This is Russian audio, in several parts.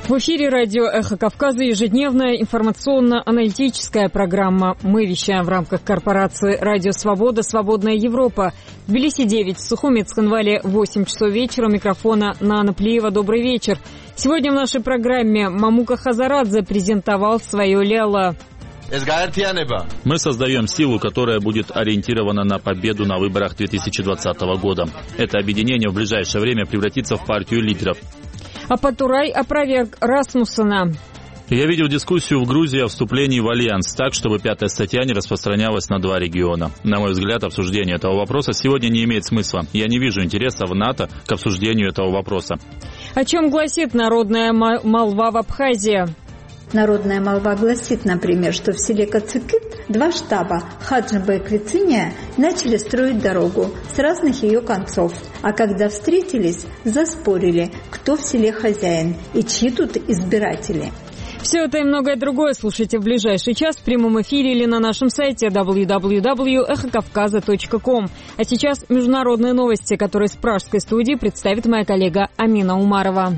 В эфире радио «Эхо Кавказа» ежедневная информационно-аналитическая программа. Мы вещаем в рамках корпорации «Радио Свобода. Свободная Европа». В Тбилиси 9, в Сухуми, Цхинвале 8 часов вечера. У микрофона Нана Плиева. Добрый вечер. Сегодня в нашей программе Мамука Хазарадзе презентовал свое ляло. Мы создаем силу, которая будет ориентирована на победу на выборах 2020 года. Это объединение в ближайшее время превратится в партию лидеров. Апатурай опроверг Расмуссена. Я видел дискуссию в Грузии о вступлении в альянс так, чтобы 5-я статья не распространялась на 2 региона. На мой взгляд, обсуждение этого вопроса сегодня не имеет смысла. Я не вижу интереса в НАТО к обсуждению этого вопроса. О чем гласит народная молва в Абхазии? Народная молва гласит, например, что в селе Кацикит 2 штаба Хаджиба и Квициния начали строить дорогу с разных ее концов. А когда встретились, заспорили, кто в селе хозяин и чьи тут избиратели. Все это и многое другое слушайте в ближайший час в прямом эфире или на нашем сайте www.эхокавказа.ком. А сейчас международные новости, которые с пражской студии представит моя коллега Амина Умарова.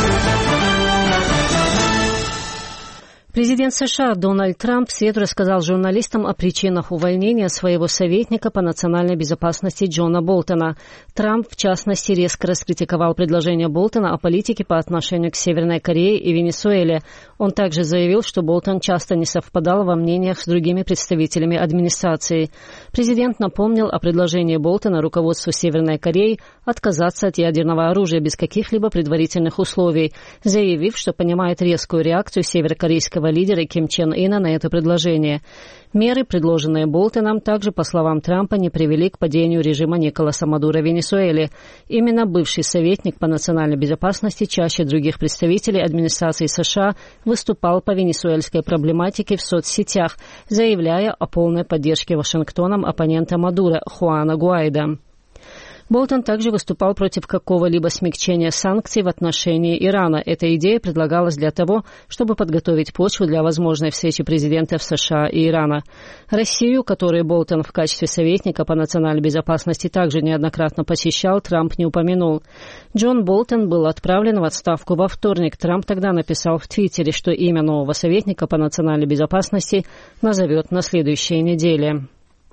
Президент США Дональд Трамп в среду рассказал журналистам о причинах увольнения своего советника по национальной безопасности Джона Болтона. Трамп, в частности, резко раскритиковал предложение Болтона о политике по отношению к Северной Корее и Венесуэле. Он также заявил, что Болтон часто не совпадал во мнениях с другими представителями администрации. Президент напомнил о предложении Болтона руководству Северной Кореи отказаться от ядерного оружия без каких-либо предварительных условий, заявив, что понимает резкую реакцию северокорейского лидера Ким Чен Ына на это предложение. Меры, предложенные Болтоном, также, по словам Трампа, не привели к падению режима Николаса Мадуро в Венесуэле. Именно бывший советник по национальной безопасности чаще других представителей администрации США выступал по венесуэльской проблематике в соцсетях, заявляя о полной поддержке Вашингтоном оппонента Мадуро Хуана Гуайдо. Болтон также выступал против какого-либо смягчения санкций в отношении Ирана. Эта идея предлагалась для того, чтобы подготовить почву для возможной встречи президентов США и Ирана. Россию, которую Болтон в качестве советника по национальной безопасности также неоднократно посещал, Трамп не упомянул. Джон Болтон был отправлен в отставку во вторник. Трамп тогда написал в Твиттере, что имя нового советника по национальной безопасности назовет на следующей неделе.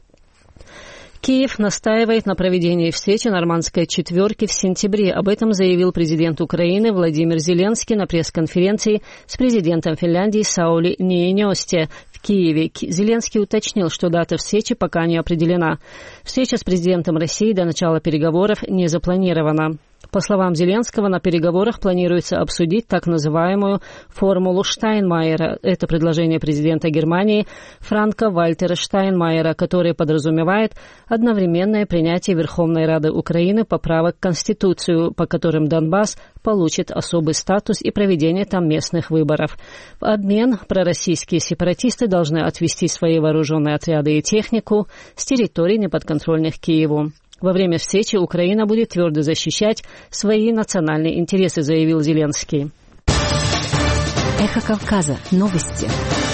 Киев настаивает на проведении встречи нормандской четверки в сентябре. Об этом заявил президент Украины Владимир Зеленский на пресс-конференции с президентом Финляндии Саули Ниинисте в Киеве. Зеленский уточнил, что дата встречи пока не определена. Встреча с президентом России до начала переговоров не запланирована. По словам Зеленского, на переговорах планируется обсудить так называемую формулу Штайнмайера. Это предложение президента Германии Франка-Вальтера Штайнмайера, которое подразумевает одновременное принятие Верховной Рады Украины поправок в Конституцию, по которым Донбасс получит особый статус и проведение там местных выборов. В обмен пророссийские сепаратисты должны отвести свои вооруженные отряды и технику с территорий, неподконтрольных Киеву. Во время встречи Украина будет твердо защищать свои национальные интересы, заявил Зеленский. Эхо Кавказа. Новости.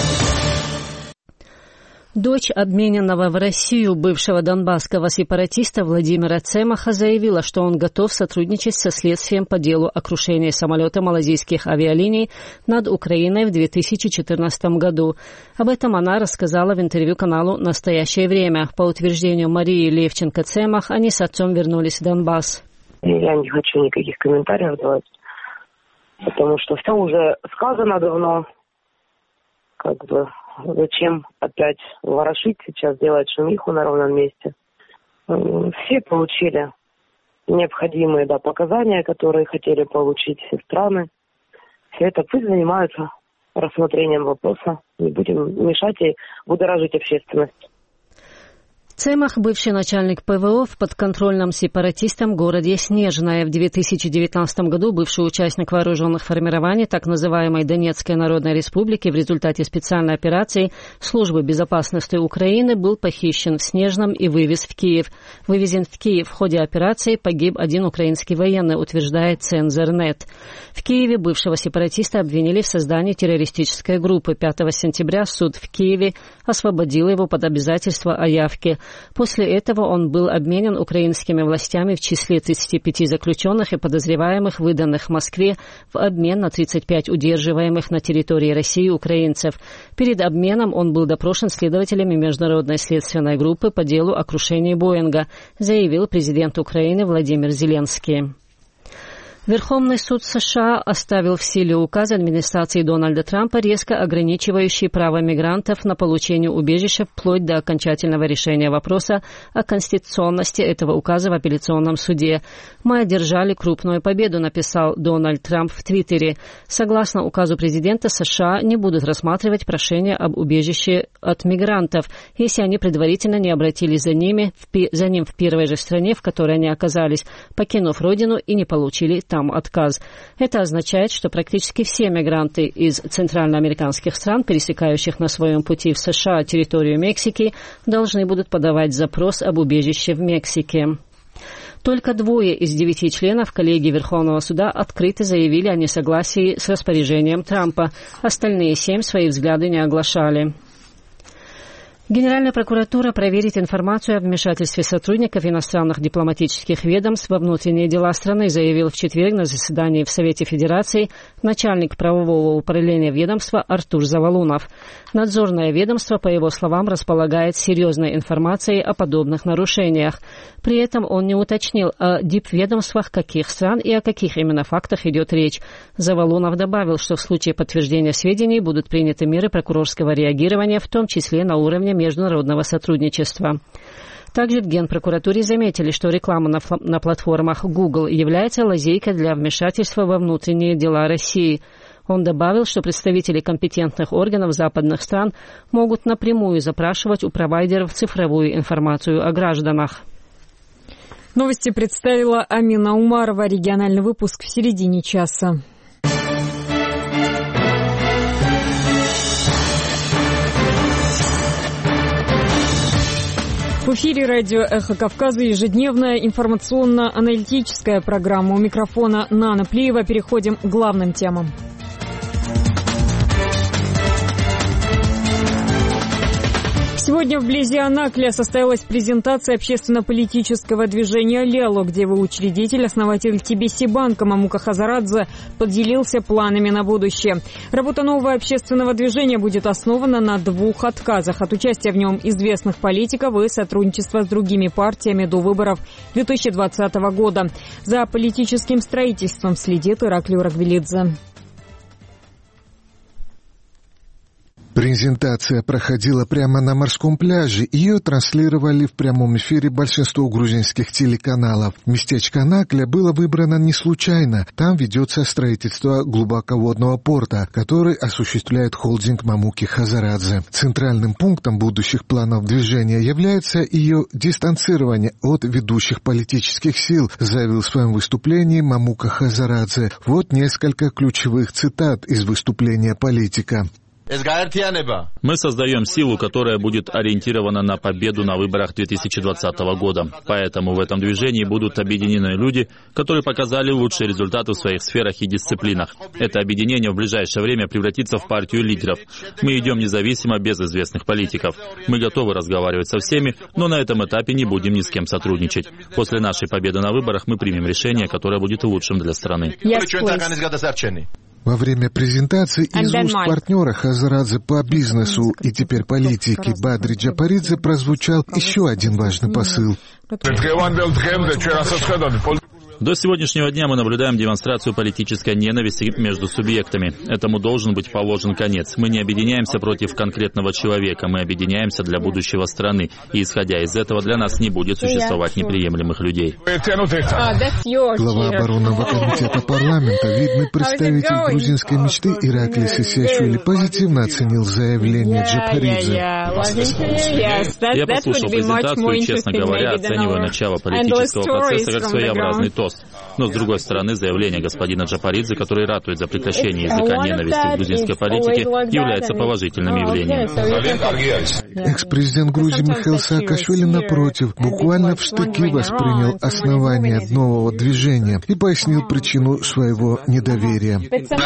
Дочь обмененного в Россию бывшего донбасского сепаратиста Владимира Цемаха заявила, что он готов сотрудничать со следствием по делу о крушении самолета малазийских авиалиний над Украиной в 2014 году. Об этом она рассказала в интервью каналу «Настоящее время». По утверждению Марии Левченко-Цемах, они с отцом вернулись в Донбасс. Я не хочу никаких комментариев давать, потому что все уже сказано давно. Зачем опять ворошить сейчас, делать шумиху на ровном месте? Все получили необходимые показания, которые хотели получить все страны. Все это пусть занимаются рассмотрением вопроса. Не будем мешать и будоражить общественность. Цемах, бывший начальник ПВО в подконтрольном сепаратистам городе Снежное. В 2019 году бывший участник вооруженных формирований так называемой Донецкой Народной Республики в результате специальной операции Службы безопасности Украины был похищен в Снежном и вывезен в Киев. В ходе операции погиб один украинский военный, утверждает Цензорнет. В Киеве бывшего сепаратиста обвинили в создании террористической группы. 5 сентября суд в Киеве освободил его под обязательство о явке. После этого он был обменен украинскими властями в числе 35 заключенных и подозреваемых, выданных в Москве, в обмен на 35 удерживаемых на территории России украинцев. Перед обменом он был допрошен следователями Международной следственной группы по делу о крушении Боинга, заявил президент Украины Владимир Зеленский. Верховный суд США оставил в силе указ администрации Дональда Трампа, резко ограничивающий право мигрантов на получение убежища вплоть до окончательного решения вопроса о конституционности этого указа в апелляционном суде. «Мы одержали крупную победу», написал Дональд Трамп в Твиттере. Согласно указу президента, США не будут рассматривать прошение об убежище от мигрантов, если они предварительно не обратились за ним в первой же стране, в которой они оказались, покинув родину и не получили там отказ. Это означает, что практически все мигранты из центральноамериканских стран, пересекающих на своем пути в США территорию Мексики, должны будут подавать запрос об убежище в Мексике. Только 2 из 9 членов коллегии Верховного суда открыто заявили о несогласии с распоряжением Трампа. Остальные 7 свои взгляды не оглашали. Генеральная прокуратура проверит информацию о вмешательстве сотрудников иностранных дипломатических ведомств во внутренние дела страны, заявил в четверг на заседании в Совете Федерации начальник правового управления ведомства Артур Завалунов. Надзорное ведомство, по его словам, располагает серьезной информацией о подобных нарушениях. При этом он не уточнил о дипведомствах каких стран и о каких именно фактах идет речь. Завалунов добавил, что в случае подтверждения сведений будут приняты меры прокурорского реагирования, в том числе на уровне международного сотрудничества. Также в Генпрокуратуре заметили, что реклама на платформах Google является лазейкой для вмешательства во внутренние дела России. Он добавил, что представители компетентных органов западных стран могут напрямую запрашивать у провайдеров цифровую информацию о гражданах. Новости представила Амина Умарова. Региональный выпуск в середине часа. В эфире радио «Эхо Кавказа» ежедневная информационно-аналитическая программа. У микрофона Нана Плиева. Переходим к главным темам. Сегодня вблизи Анакля состоялась презентация общественно-политического движения «Лело», где его учредитель, основатель Тбилиси-банка Мамука Хазарадзе поделился планами на будущее. Работа нового общественного движения будет основана на 2 отказах от участия в нем известных политиков и сотрудничества с другими партиями до выборов 2020 года. За политическим строительством следит Ираклий Урагвелидзе. Презентация проходила прямо на морском пляже. Ее транслировали в прямом эфире большинство грузинских телеканалов. Местечко Анакля было выбрано не случайно. Там ведется строительство глубоководного порта, который осуществляет холдинг Мамуки Хазарадзе. Центральным пунктом будущих планов движения является ее дистанцирование от ведущих политических сил, заявил в своем выступлении Мамука Хазарадзе. Вот несколько ключевых цитат из выступления политика. Мы создаем силу, которая будет ориентирована на победу на выборах 2020 года. Поэтому в этом движении будут объединены люди, которые показали лучшие результаты в своих сферах и дисциплинах. Это объединение в ближайшее время превратится в партию лидеров. Мы идем независимо, без известных политиков. Мы готовы разговаривать со всеми, но на этом этапе не будем ни с кем сотрудничать. После нашей победы на выборах мы примем решение, которое будет лучшим для страны. Во время презентации из уст партнера Хазарадзе по бизнесу и теперь политики Бадри Джапаридзе прозвучал еще один важный посыл. До сегодняшнего дня мы наблюдаем демонстрацию политической ненависти между субъектами. Этому должен быть положен конец. Мы не объединяемся против конкретного человека, мы объединяемся для будущего страны. И исходя из этого, для нас не будет существовать неприемлемых людей. Глава оборонного комитета парламента, видный представитель грузинской мечты Ираклий Сисиашвили, позитивно оценил заявление Джапаридзе. Я послушал презентацию и, честно говоря, оцениваю начало политического процесса как своеобразный тост. вопрос. Но, с другой стороны, заявление господина Джапаридзе, который ратует за прекращение языка ненависти в грузинской политике, является положительным явлением. Экс-президент Грузии Михаил Саакашвили, напротив, буквально в штыки воспринял основание нового движения и пояснил причину своего недоверия.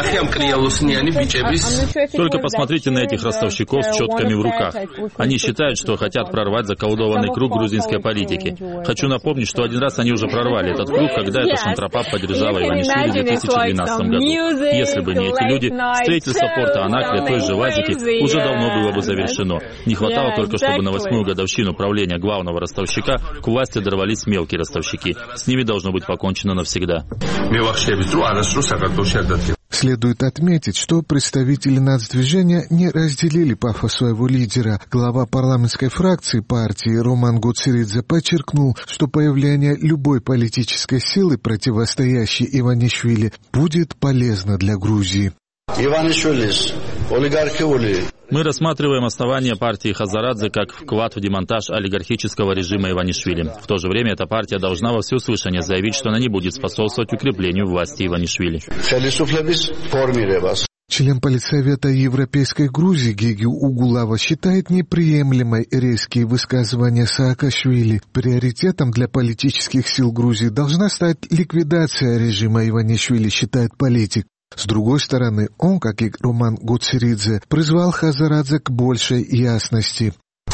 Только посмотрите на этих ростовщиков с четками в руках. Они считают, что хотят прорвать заколдованный круг грузинской политики. Хочу напомнить, что один раз они уже прорвали этот круг, когда эта шантропа поддержала Иванишвили в 2012 году. Если бы не эти люди, строительство порта Анакре, той же Вазики, уже давно было бы завершено. Не хватало только, чтобы на 8-ю годовщину правления главного ростовщика к власти дорвались мелкие ростовщики. С ними должно быть покончено навсегда. Следует отметить, что представители нацдвижения не разделили пафос своего лидера. Глава парламентской фракции партии Роман Гоцеридзе подчеркнул, что появление любой политической силы, противостоящей Иванишвили, будет полезно для Грузии. Мы рассматриваем основание партии Хазарадзе как вклад в демонтаж олигархического режима Иванишвили. В то же время эта партия должна во всеуслышание заявить, что она не будет способствовать укреплению власти Иванишвили. Член Политсовета Европейской Грузии Геги Угулава считает неприемлемой резкие высказывания Саакашвили. Приоритетом для политических сил Грузии должна стать ликвидация режима Иванишвили, считает политик. С другой стороны, он, как и Роман Гоцеридзе, призвал Хазарадзе к большей ясности.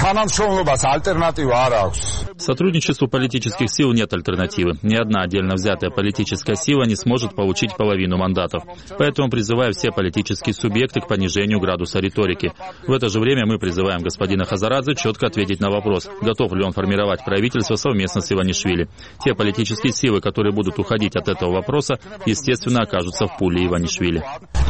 Сотрудничеству политических сил нет альтернативы. Ни одна отдельно взятая политическая сила не сможет получить половину мандатов. Поэтому призываю все политические субъекты к понижению градуса риторики. В это же время мы призываем господина Хазарадзе четко ответить на вопрос, готов ли он формировать правительство совместно с Иванишвили. Те политические силы, которые будут уходить от этого вопроса, естественно, окажутся в пуле Иванишвили.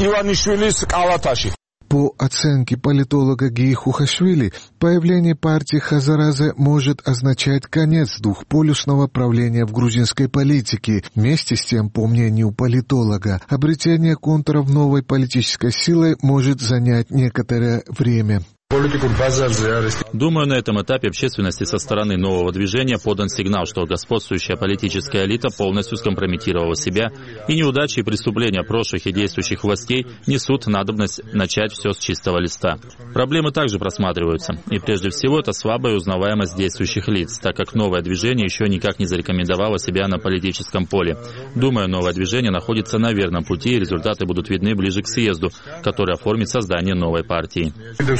По оценке политолога Гии Хухашвили, появление партии Хазарадзе может означать конец двухполюсного правления в грузинской политике. Вместе с тем, по мнению политолога, обретение контуров новой политической силы может занять некоторое время. Думаю, на этом этапе общественности со стороны нового движения подан сигнал, что господствующая политическая элита полностью скомпрометировала себя, и неудачи и преступления прошлых и действующих властей несут надобность начать все с чистого листа. Проблемы также просматриваются, и прежде всего это слабая узнаваемость действующих лиц, так как новое движение еще никак не зарекомендовало себя на политическом поле. Думаю, новое движение находится на верном пути, и результаты будут видны ближе к съезду, который оформит создание новой партии.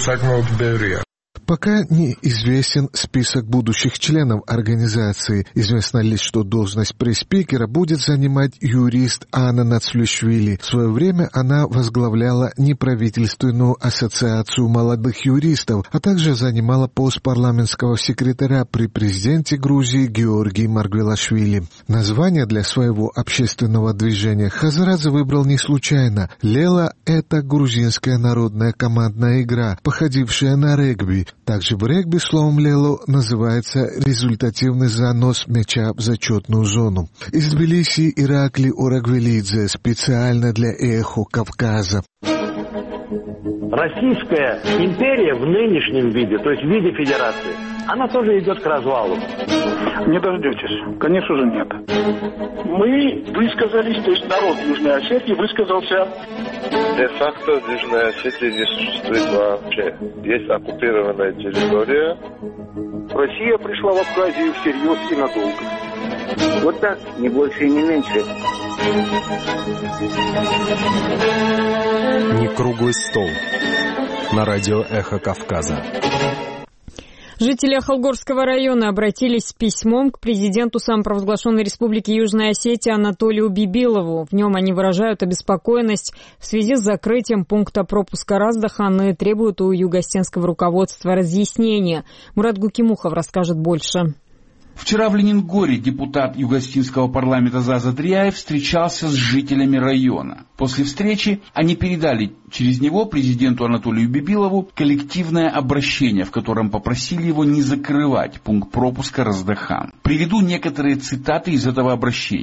Пока не известен список будущих членов организации. Известно лишь, что должность пресс-спикера будет занимать юрист Анна Нацлюшвили. В свое время она возглавляла неправительственную ассоциацию молодых юристов, а также занимала пост парламентского секретаря при президенте Грузии Георгии Маргвелашвили. Название для своего общественного движения Хазарадзе выбрал не случайно. Лела — это грузинская народная командная игра, походившая на регби. Также в регби словом «лело» называется результативный занос мяча в зачетную зону. Из Тбилиси Иракли Орагвелидзе специально для «Эхо Кавказа». Российская империя в нынешнем виде, то есть в виде федерации, она тоже идет к развалу. Не дождетесь. Конечно же, нет. Мы высказались, то есть народ Южной Осетии высказался. Де-факто Южная Осетия не существует вообще. Есть оккупированная территория. Россия пришла в Абхазию всерьез и надолго. Вот так, не больше и не меньше. Не круглый стол. На радио «Эхо Кавказа». Жители Ахалгорского района обратились с письмом к президенту самопровозглашенной Республики Южная Осетия Анатолию Бибилову. В нем они выражают обеспокоенность в связи с закрытием пункта пропуска Раздахан и требуют у югостенского руководства разъяснения. Мурат Гукимухов расскажет больше. Вчера в Ленингоре депутат Югостинского парламента Заза Дряев встречался с жителями района. После встречи они передали через него президенту Анатолию Бибилову коллективное обращение, в котором попросили его не закрывать пункт пропуска Раздахан. Приведу некоторые цитаты из этого обращения.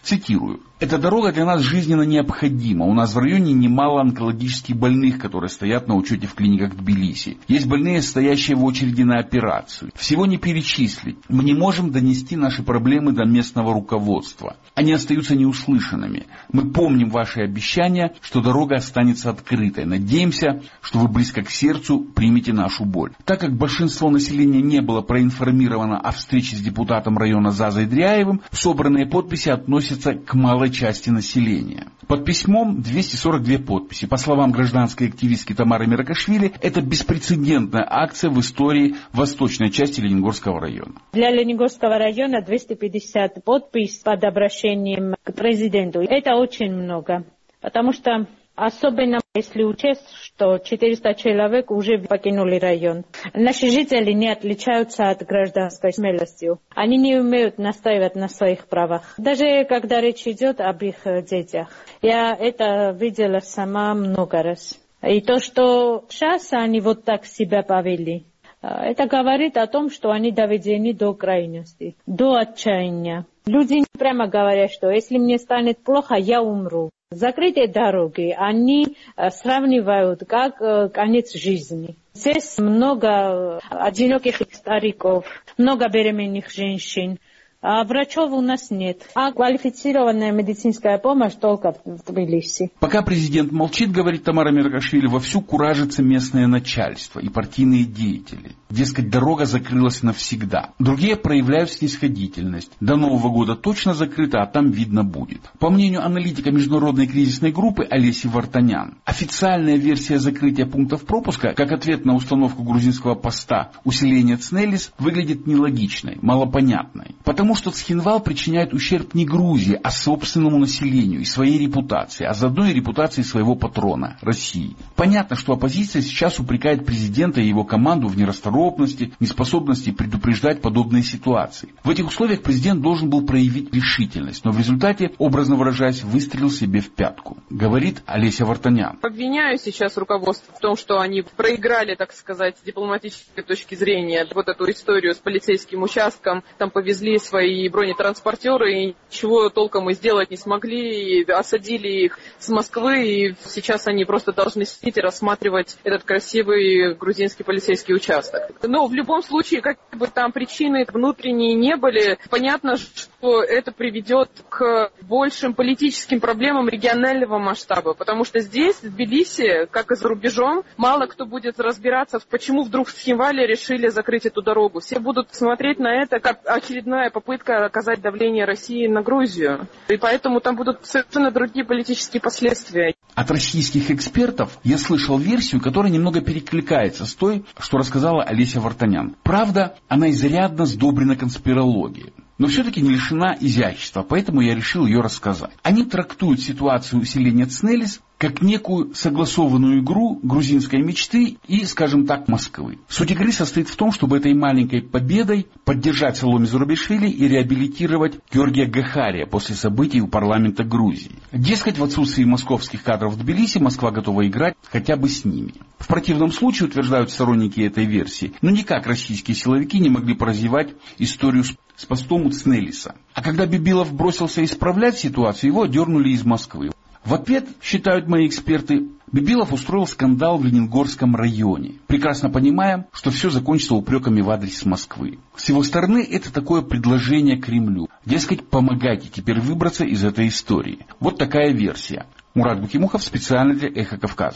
Цитирую. «Эта дорога для нас жизненно необходима. У нас в районе немало онкологических больных, которые стоят на учете в клиниках Тбилиси. Есть больные, стоящие в очереди на операцию. Всего не перечислить. Мы не можем донести наши проблемы до местного руководства. Они остаются неуслышанными. Мы помним ваши обещания, что дорога останется открытой. Надеемся, что вы близко к сердцу примете нашу боль». Так как большинство населения не было проинформировано о встрече с депутатом района Зазой Дряевым, собранные подписи относятся к малой части населения. Под письмом 242 подписи. По словам гражданской активистки Тамары Миракашвили, это беспрецедентная акция в истории восточной части Лениногорского района. Для Лениногорского района 250 подписей под обращением к президенту. Это очень много, потому что особенно если учесть, что 400 человек уже покинули район. Наши жители не отличаются от гражданской смелостью. Они не умеют настаивать на своих правах. Даже когда речь идет об их детях. Я это видела сама много раз. И то, что сейчас они вот так себя повели, это говорит о том, что они доведены до крайности, до отчаяния. Люди прямо говорят, что если мне станет плохо, я умру. Закрытые дороги, они сравнивают как конец жизни. Здесь много одиноких стариков, много беременных женщин. А врачов у нас нет. А квалифицированная медицинская помощь только в Тбилиси. Пока президент молчит, говорит Тамара Миракашвили, вовсю куражится местное начальство и партийные деятели. Дескать, дорога закрылась навсегда. Другие проявляют снисходительность. До Нового года точно закрыта, а там видно будет. По мнению аналитика международной кризисной группы Олеси Вартанян, официальная версия закрытия пунктов пропуска, как ответ на установку грузинского поста усиления ЦНЕЛИС, выглядит нелогичной, малопонятной. Потому что Цхинвал причиняет ущерб не Грузии, а собственному населению и своей репутации, а заодно и репутации своего патрона – России. Понятно, что оппозиция сейчас упрекает президента и его команду в нерасторопности, неспособности предупреждать подобные ситуации. В этих условиях президент должен был проявить решительность, но в результате, образно выражаясь, выстрелил себе в пятку, говорит Олеся Вартанян. Обвиняю сейчас руководство в том, что они проиграли, так сказать, с дипломатической точки зрения вот эту историю с полицейским участком, там повезли свои бронетранспортеры и ничего толком и сделать не смогли, и осадили их с Москвы, и сейчас они просто должны сидеть и рассматривать этот красивый грузинский полицейский участок. Но в любом случае, как бы там причины внутренние не были, понятно, что это приведет к большим политическим проблемам регионального масштаба, потому что здесь, в Тбилиси, как и за рубежом, мало кто будет разбираться, почему вдруг в Цхинвале решили закрыть эту дорогу. Все будут смотреть на это как очередная попытка оказать давление России на Грузию. И поэтому там будут совершенно другие политические последствия. От российских экспертов я слышал версию, которая немного перекликается с той, что рассказала Олеся Вартанян. Правда, она изрядно сдобрена конспирологией, но все-таки не лишена изящества, поэтому я решил ее рассказать. Они трактуют ситуацию усиления ЦНЕЛИС как некую согласованную игру грузинской мечты и, скажем так, Москвы. Суть игры состоит в том, чтобы этой маленькой победой поддержать Саломе Зурабишвили и реабилитировать Георгия Гахария после событий у парламента Грузии. Дескать, в отсутствии московских кадров в Тбилиси Москва готова играть хотя бы с ними. В противном случае, утверждают сторонники этой версии, никак российские силовики не могли прозевать историю с постом у ЦНЕЛИСа. А когда Бибилов бросился исправлять ситуацию, его одернули из Москвы. В ответ, считают мои эксперты, Бибилов устроил скандал в Лениногорском районе, прекрасно понимая, что все закончится упреками в адрес Москвы. С его стороны это такое предложение Кремлю. Дескать, помогайте теперь выбраться из этой истории. Вот такая версия. Мурат Букимухов специально для «Эхо Кавказа».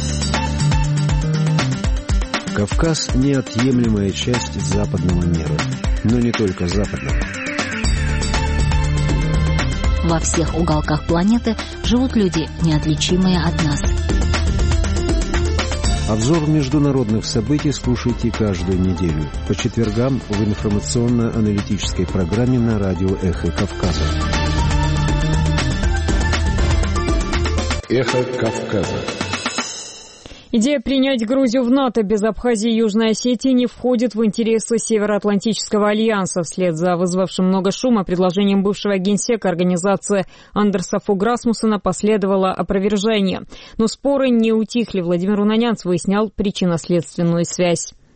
Кавказ – неотъемлемая часть западного мира, но не только западного. Во всех уголках планеты живут люди, неотличимые от нас. Обзор международных событий слушайте каждую неделю по четвергам в информационно-аналитической программе на радио «Эхо Кавказа». «Эхо Кавказа». Идея принять Грузию в НАТО без Абхазии и Южной Осетии не входит в интересы Североатлантического альянса. Вслед за вызвавшим много шума предложением бывшего генсека организации Андерса Фог Расмуссена последовало опровержение. Но споры не утихли. Владимир Унанянц выяснял причинно-следственную связь.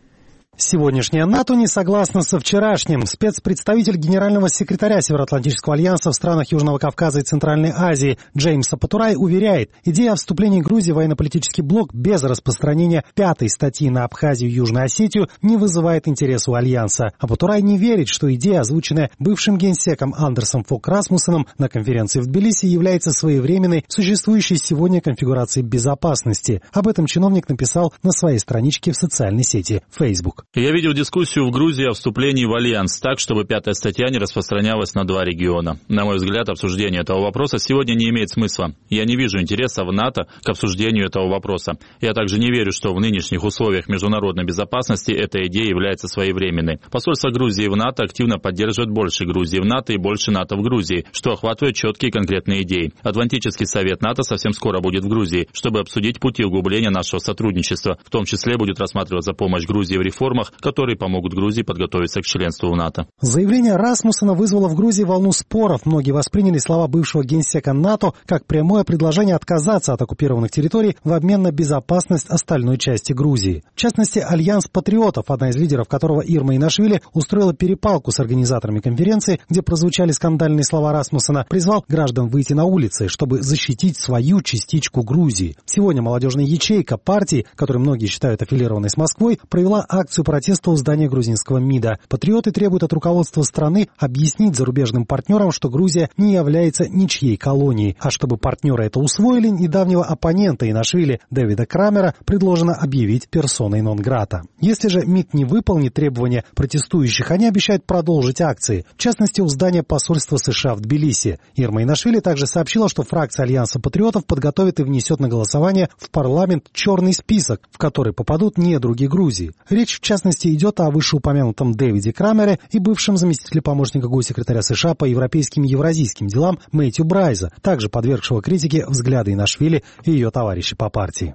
Сегодняшняя НАТО не согласна со вчерашним. Спецпредставитель генерального секретаря Североатлантического альянса в странах Южного Кавказа и Центральной Азии Джеймс Апатурай уверяет, идея о вступлении Грузии в военно-политический блок без распространения 5-й статьи на Абхазию и Южную Осетию не вызывает интереса у альянса. Апатурай не верит, что идея, озвученная бывшим генсеком Андерсом Фог Расмуссеном на конференции в Тбилиси, является своевременной, существующей сегодня конфигурацией безопасности. Об этом чиновник написал на своей страничке в социальной сети Facebook. Я видел дискуссию в Грузии о вступлении в альянс так, чтобы 5-я статья не распространялась на 2 региона. На мой взгляд, обсуждение этого вопроса сегодня не имеет смысла. Я не вижу интереса в НАТО к обсуждению этого вопроса. Я также не верю, что в нынешних условиях международной безопасности эта идея является своевременной. Посольство Грузии в НАТО активно поддерживает больше Грузии в НАТО и больше НАТО в Грузии, что охватывает четкие и конкретные идеи. Атлантический совет НАТО совсем скоро будет в Грузии, чтобы обсудить пути углубления нашего сотрудничества. В том числе будет рассматриваться помощь Грузии в реформах, которые помогут Грузии подготовиться к членству в НАТО. Заявление Расмуссена вызвало в Грузии волну споров. Многие восприняли слова бывшего генсека НАТО как прямое предложение отказаться от оккупированных территорий в обмен на безопасность остальной части Грузии. В частности, Альянс патриотов, одна из лидеров которого Ирма Инашвили, устроила перепалку с организаторами конференции, где прозвучали скандальные слова Расмуссена, призвал граждан выйти на улицы, чтобы защитить свою частичку Грузии. Сегодня молодежная ячейка партии, которую многие считают аффилированной с Москвой, провела акцию протеста у здания грузинского МИДа. Патриоты требуют от руководства страны объяснить зарубежным партнерам, что Грузия не является ничьей колонией. А чтобы партнеры это усвоили, недавнего оппонента Инашвили Дэвида Крамера предложено объявить персоной нон-грата. Если же МИД не выполнит требования протестующих, они обещают продолжить акции. В частности, у здания посольства США в Тбилиси. Ирма Инашвили также сообщила, что фракция Альянса патриотов подготовит и внесет на голосование в парламент черный список, в который попадут недруги Грузии. Речь, в частности, идет о вышеупомянутом Дэвиде Крамере и бывшем заместителе помощника госсекретаря США по европейским и евразийским делам Мэтью Брайза, также подвергшего критике взгляды Инашвили и ее товарищей по партии.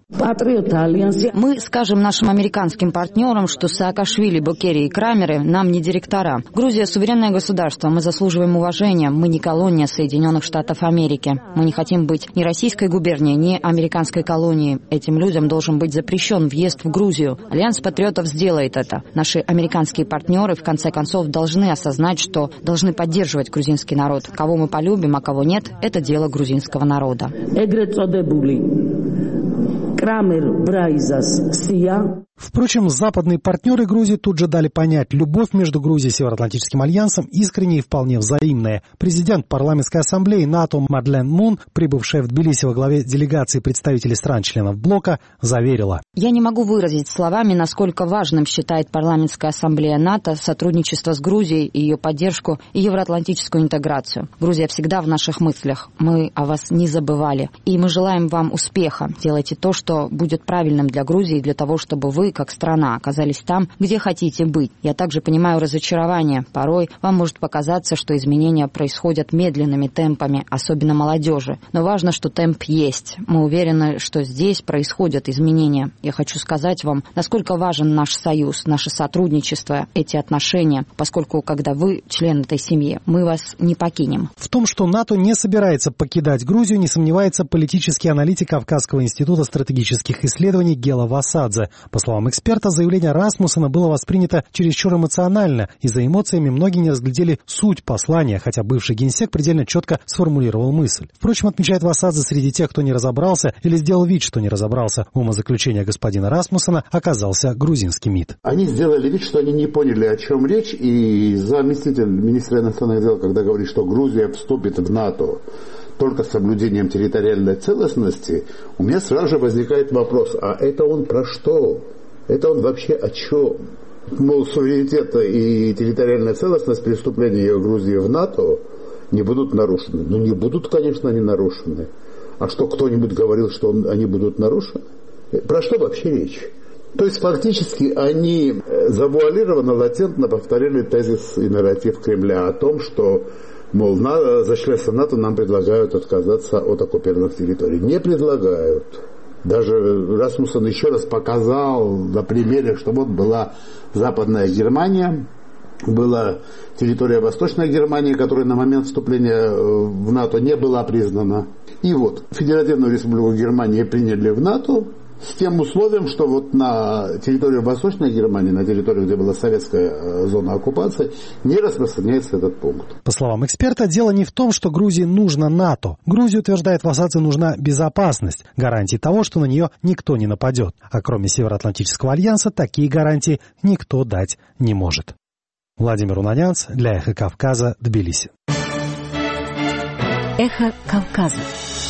Мы скажем нашим американским партнерам, что Саакашвили, Бокери и Крамеры нам не директора. Грузия – суверенное государство, мы заслуживаем уважения, мы не колония Соединенных Штатов Америки. Мы не хотим быть ни российской губернией, ни американской колонией. Этим людям должен быть запрещен въезд в Грузию. Альянс патриотов сделает это. Наши американские партнеры, в конце концов, должны осознать, что должны поддерживать грузинский народ. Кого мы полюбим, а кого нет, это дело грузинского народа. Впрочем, западные партнеры Грузии тут же дали понять, любовь между Грузией и Североатлантическим альянсом искренняя и вполне взаимная. Президент парламентской ассамблеи НАТО Мадлен Мун, прибывшая в Тбилиси во главе делегации представителей стран-членов блока, заверила: «Я не могу выразить словами, насколько важным считает парламентская ассамблея НАТО сотрудничество с Грузией и ее поддержку и евроатлантическую интеграцию. Грузия всегда в наших мыслях. Мы о вас не забывали. И мы желаем вам успеха. Делайте то, что будет правильным для Грузии, для того, чтобы вы, как страна, оказались там, где хотите быть. Я также понимаю разочарование. Порой вам может показаться, что изменения происходят медленными темпами, особенно молодежи. Но важно, что темп есть. Мы уверены, что здесь происходят изменения. Я хочу сказать вам, насколько важен наш союз, наше сотрудничество, эти отношения, поскольку, когда вы член этой семьи, мы вас не покинем». В том, что НАТО не собирается покидать Грузию, не сомневается политический аналитик Кавказского института стратегических исследований Гела Васадзе. По словам эксперта, заявление Расмуссена было воспринято чересчур эмоционально, и за эмоциями многие не разглядели суть послания, хотя бывший генсек предельно четко сформулировал мысль. Впрочем, отмечает Васадзе, среди тех, кто не разобрался или сделал вид, что не разобрался в умозаключения господина Расмуссена, оказался грузинский МИД. Они сделали вид, что они не поняли, о чем речь, и заместитель министра иностранных дел, когда говорит, что Грузия вступит в НАТО только с соблюдением территориальной целостности, у меня сразу же возникает вопрос, а это он про что? Это он вообще о чем? Мол, суверенитет и территориальная целостность при вступлении Грузии в НАТО не будут нарушены. Ну, не будут, конечно, они нарушены. А что, кто-нибудь говорил, что они будут нарушены? Про что вообще речь? То есть, фактически, они завуалированно, латентно повторили тезис и нарратив Кремля о том, что, мол, за членство НАТО нам предлагают отказаться от оккупированных территорий. Не предлагают. Даже Расмуссен еще раз показал на примере, что вот была Западная Германия, была территория Восточной Германии, которая на момент вступления в НАТО не была признана. И вот Федеративную Республику Германии приняли в НАТО, с тем условием, что вот на территории Восточной Германии, на территории, где была советская зона оккупации, не распространяется этот пункт. По словам эксперта, дело не в том, что Грузии нужно НАТО. Грузия утверждает, в Асаце нужна безопасность, гарантии того, что на нее никто не нападет. А кроме Североатлантического альянса, такие гарантии никто дать не может. Владимир Унанянц для «Эхо Кавказа», Тбилиси. «Эхо Кавказа».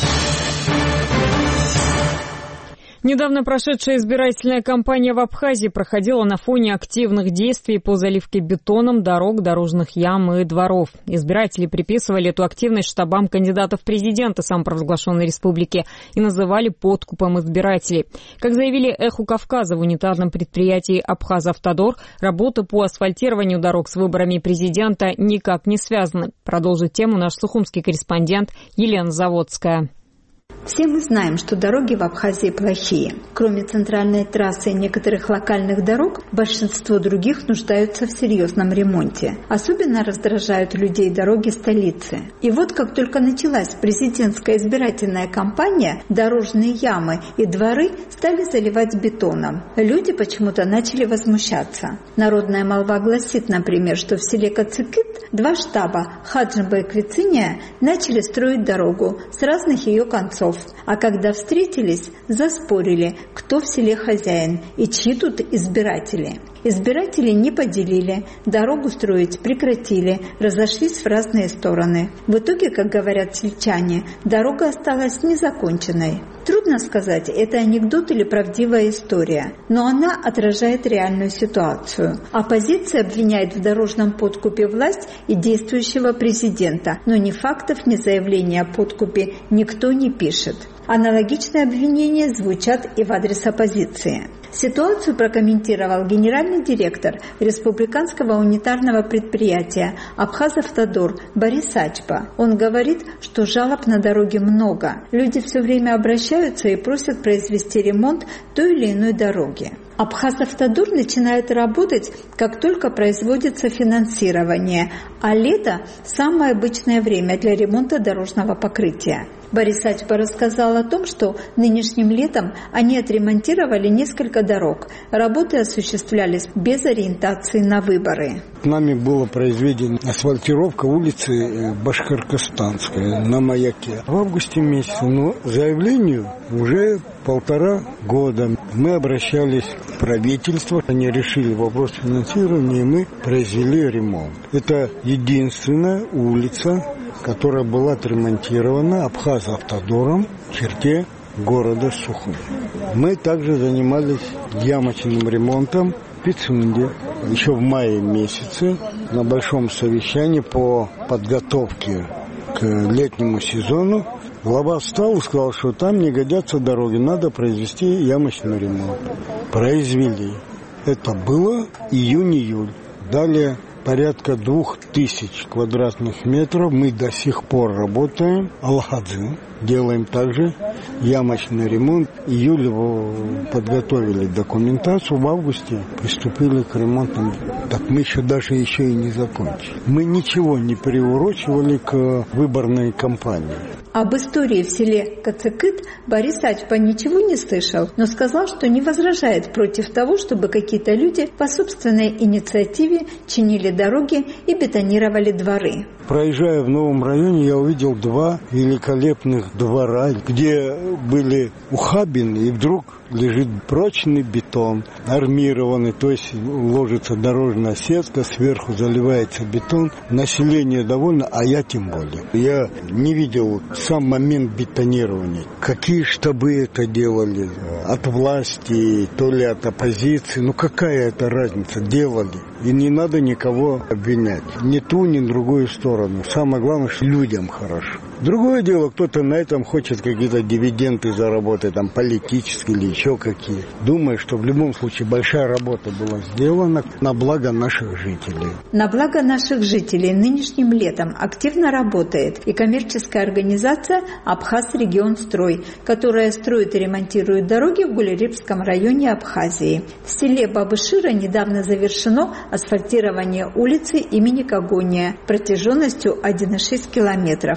Недавно прошедшая избирательная кампания в Абхазии проходила на фоне активных действий по заливке бетоном дорог, дорожных ям и дворов. Избиратели приписывали эту активность штабам кандидатов в президенты самопровозглашенной республики и называли подкупом избирателей. Как заявили «Эху Кавказа», в унитарном предприятии «Абхазавтодор» работы по асфальтированию дорог с выборами президента никак не связаны. Продолжит тему наш сухумский корреспондент Елена Заводская. Все мы знаем, что дороги в Абхазии плохие. Кроме центральной трассы и некоторых локальных дорог, большинство других нуждаются в серьезном ремонте. Особенно раздражают людей дороги столицы. И вот как только началась президентская избирательная кампания, дорожные ямы и дворы стали заливать бетоном. Люди почему-то начали возмущаться. Народная молва гласит, например, что в селе Кацикит 2 штаба Хаджиба и Квициния начали строить дорогу с разных ее концов. А когда встретились, заспорили, кто в селе хозяин и чьи тут избиратели. Избиратели не поделили, дорогу строить прекратили, разошлись в разные стороны. В итоге, как говорят сельчане, дорога осталась незаконченной. Трудно сказать, это анекдот или правдивая история, но она отражает реальную ситуацию. Оппозиция обвиняет в дорожном подкупе власть и действующего президента, но ни фактов, ни заявления о подкупе никто не пишет. Аналогичные обвинения звучат и в адрес оппозиции. Ситуацию прокомментировал генеральный директор республиканского унитарного предприятия «Абхазавтодор» Борис Ачба. Он говорит, что жалоб на дороге много. Люди все время обращаются и просят произвести ремонт той или иной дороги. Абхазавтодор начинает работать, как только производится финансирование, а лето – самое обычное время для ремонта дорожного покрытия. Борис Ачба рассказал о том, что нынешним летом они отремонтировали несколько дорог. Работы осуществлялись без ориентации на выборы. Нами была произведена асфальтировка улицы Башкортостанская на Маяке в августе месяце, но заявлению уже 1,5 года. Мы обращались в правительство, они решили вопрос финансирования, и мы произвели ремонт. Это единственная улица, которая была отремонтирована Абхазавтодором в черте города Сухум. Мы также занимались ямочным ремонтом в Пицунде. Еще в мае месяце на большом совещании по подготовке к летнему сезону глава встал и сказал, что там не годятся дороги, надо произвести ямочный ремонт. Произвели. Это было июнь-июль. Далее порядка 2000 квадратных метров мы до сих пор работаем. Алхадзин. Делаем также ямочный ремонт. В июле подготовили документацию, в августе приступили к ремонту. Так мы даже и не закончили. Мы ничего не приурочивали к выборной кампании. Об истории в селе Кацикит Борис Ачба ничего не слышал, но сказал, что не возражает против того, чтобы какие-то люди по собственной инициативе чинили дороги и бетонировали дворы. Проезжая в новом районе, я увидел 2 великолепных двора, где были ухабины, и вдруг лежит прочный бетон, армированный, то есть ложится дорожная сетка, сверху заливается бетон. Население довольно, а я тем более. Я не видел сам момент бетонирования. Какие штабы это делали? От власти, то ли от оппозиции. Ну какая это разница? Делали. И не надо никого обвинять. Ни ту, ни другую сторону. Самое главное, что людям хорошо. Другое дело, кто-то на этом хочет какие-то дивиденды заработать, там политические или еще какие. Думаю, что в любом случае большая работа была сделана на благо наших жителей. На благо наших жителей нынешним летом активно работает и коммерческая организация «Абхазрегионстрой», которая строит и ремонтирует дороги в Гулерибском районе Абхазии. В селе Бабышира недавно завершено асфальтирование улицы имени Когония протяженностью 1,6 километров.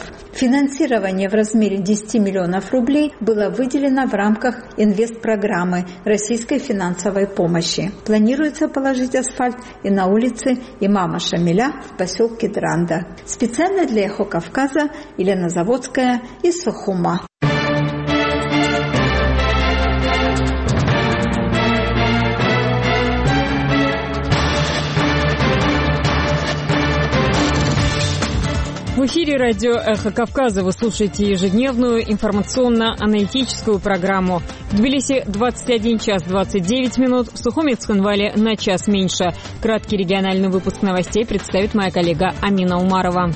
Финансирование в размере 10 миллионов рублей было выделено в рамках инвестпрограммы российской финансовой помощи. Планируется положить асфальт и на улице Имама Шамиля в поселке Дранда. Специально для «Эхо Кавказа» Елена Заводская из Сухума. В эфире радио «Эхо Кавказа» вы слушаете ежедневную информационно-аналитическую программу. В Тбилиси 21 час 29 минут, в Сухуме и Цхинвале на час меньше. Краткий региональный выпуск новостей представит моя коллега Амина Умарова.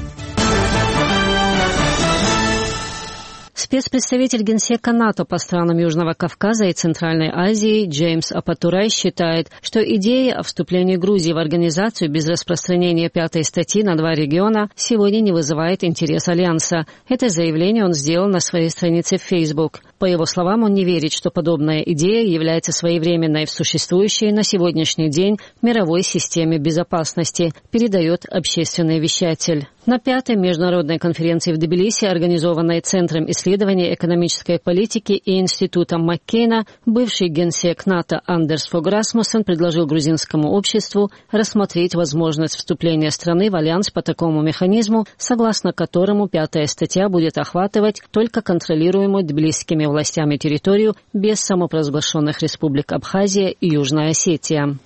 Спецпредставитель Генсека НАТО по странам Южного Кавказа и Центральной Азии Джеймс Апатурай считает, что идея о вступлении Грузии в организацию без распространения 5-й статьи на 2 региона сегодня не вызывает интерес Альянса. Это заявление он сделал на своей странице в Facebook. По его словам, он не верит, что подобная идея является своевременной в существующей на сегодняшний день мировой системе безопасности, передает общественный вещатель. На 5-й международной конференции в Тбилиси, организованной Центром исследований экономической политики и Институтом Маккейна, бывший генсек НАТО Андерс Фог Расмуссен предложил грузинскому обществу рассмотреть возможность вступления страны в альянс по такому механизму, согласно которому 5-я статья будет охватывать только контролируемую тбилисскими властями территорию без самопровозглашенных республик Абхазия и Южная Осетия.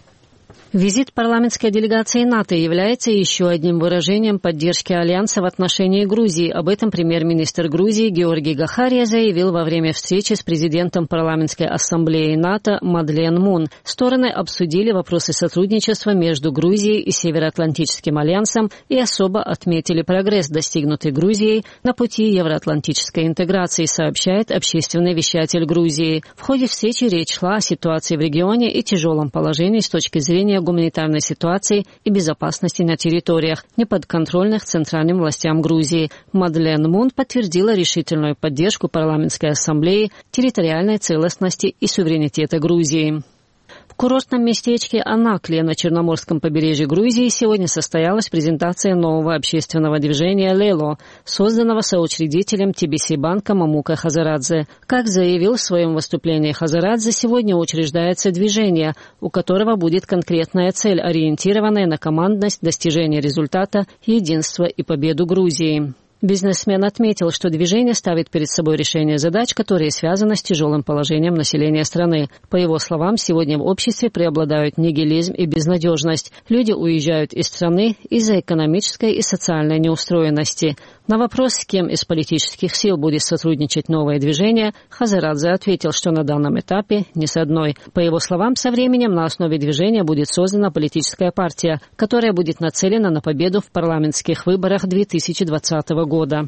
Визит парламентской делегации НАТО является еще одним выражением поддержки Альянса в отношении Грузии. Об этом премьер-министр Грузии Георгий Гахария заявил во время встречи с президентом парламентской ассамблеи НАТО Мадлен Мун. Стороны обсудили вопросы сотрудничества между Грузией и Североатлантическим альянсом и особо отметили прогресс, достигнутый Грузией на пути евроатлантической интеграции, сообщает общественный вещатель Грузии. В ходе встречи речь шла о ситуации в регионе и тяжелом положении с точки зрения гуманитарной ситуации и безопасности на территориях, неподконтрольных центральным властям Грузии. Мадлен Мун подтвердила решительную поддержку парламентской ассамблеи территориальной целостности и суверенитета Грузии. В курортном местечке Анаклия на Черноморском побережье Грузии сегодня состоялась презентация нового общественного движения «Лело», созданного соучредителем TBC-банка Мамукой Хазарадзе. Как заявил в своем выступлении Хазарадзе, сегодня учреждается движение, у которого будет конкретная цель, ориентированная на командность, достижение результата, единство и победу Грузии. Бизнесмен отметил, что движение ставит перед собой решение задач, которые связаны с тяжелым положением населения страны. По его словам, сегодня в обществе преобладают нигилизм и безнадежность. Люди уезжают из страны из-за экономической и социальной неустроенности. На вопрос, с кем из политических сил будет сотрудничать новое движение, Хазарадзе ответил, что на данном этапе ни с одной. По его словам, со временем на основе движения будет создана политическая партия, которая будет нацелена на победу в парламентских выборах 2020 года.